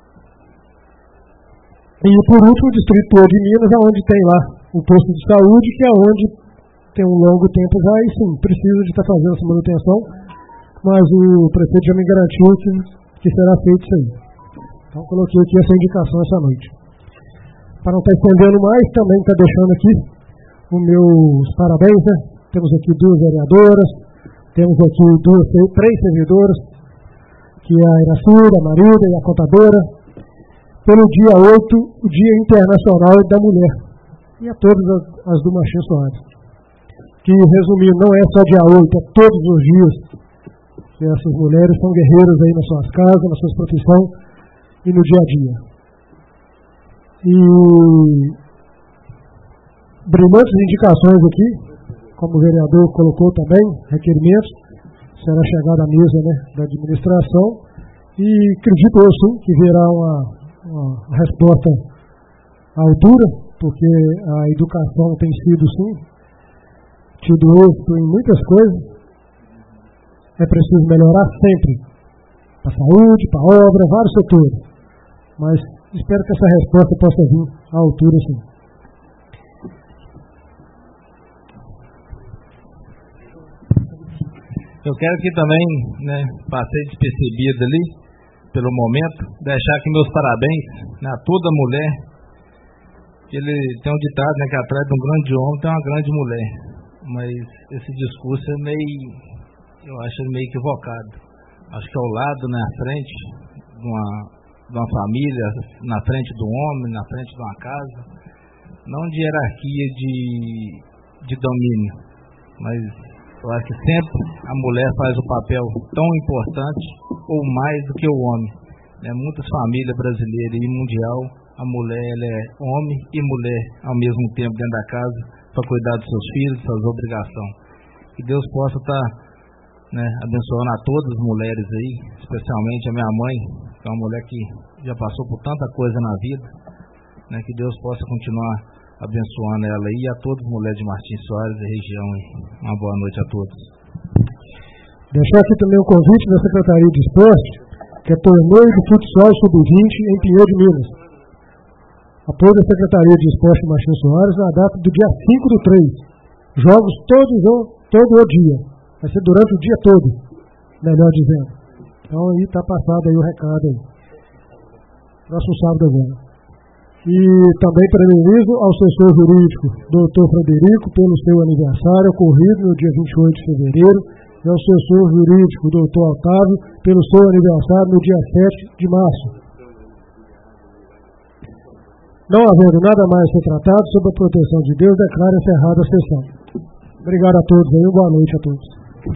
Speaker 1: E por último o Distrito de Minas, onde tem lá o posto de saúde, que é onde tem um longo tempo já e sim, precisa de estar fazendo essa manutenção, mas o prefeito já me garantiu que, que será feito isso aí. Então coloquei aqui essa indicação essa noite. Para não estar estendendo mais, também está deixando aqui os meus parabéns, né? Temos aqui duas vereadoras, temos aqui duas, três servidoras, que é a Iracida, a Marida e a contadora, pelo dia oito, o Dia Internacional da Mulher, e a todas as, as do Martins Soares. Que, resumindo, não é só dia oito, é todos os dias que essas mulheres são guerreiras aí nas suas casas, nas suas profissões e no dia a dia. E brilhantes indicações aqui, como o vereador colocou também, requerimentos, será chegado à mesa, né, da administração, e acredito eu sim que virá uma, uma resposta à altura, porque a educação tem sido sim, tido êxito em muitas coisas. É preciso melhorar sempre, para a saúde, para a obra, vários setores. mas espero que essa resposta possa vir à altura, sim.
Speaker 2: Eu quero aqui também, né, passei despercebido ali, pelo momento, deixar aqui meus parabéns, né, a toda mulher. Ele tem um ditado, né, que atrás de um grande homem tem uma grande mulher, mas esse discurso é meio, eu acho ele meio equivocado. Acho que ao lado, na frente de uma, de uma família, na frente do homem, na frente de uma casa, não de hierarquia de, de domínio, mas eu acho que sempre a mulher faz o papel tão importante ou mais do que o homem. Né? Muitas famílias brasileiras e mundial, a mulher ela é homem e mulher ao mesmo tempo dentro da casa para cuidar dos seus filhos, suas obrigações. Que Deus possa estar, né, abençoando a todas as mulheres aí, especialmente a minha mãe, que é uma mulher que já passou por tanta coisa na vida, né? Que Deus possa continuar abençoando ela e a todas as mulheres de Martins Soares e região. Uma boa noite a todos.
Speaker 1: Deixar aqui também o convite da Secretaria de Esporte, que é torneio de futsal sub vinte em Pinheiro de Minas. Apoio da Secretaria de Esporte de Martins Soares na data do dia cinco do três. Jogos todos todo o dia. Vai ser durante o dia todo, melhor dizendo. Então aí está passado aí o recado aí. Próximo sábado agora. E também parabenizo ao assessor jurídico, doutor Frederico, pelo seu aniversário ocorrido no dia vinte e oito de fevereiro, e ao assessor jurídico, doutor Otávio, pelo seu aniversário no dia sete de março. Não havendo nada mais a ser tratado, sob a proteção de Deus, declaro encerrada a sessão. Obrigado a todos e boa noite a todos.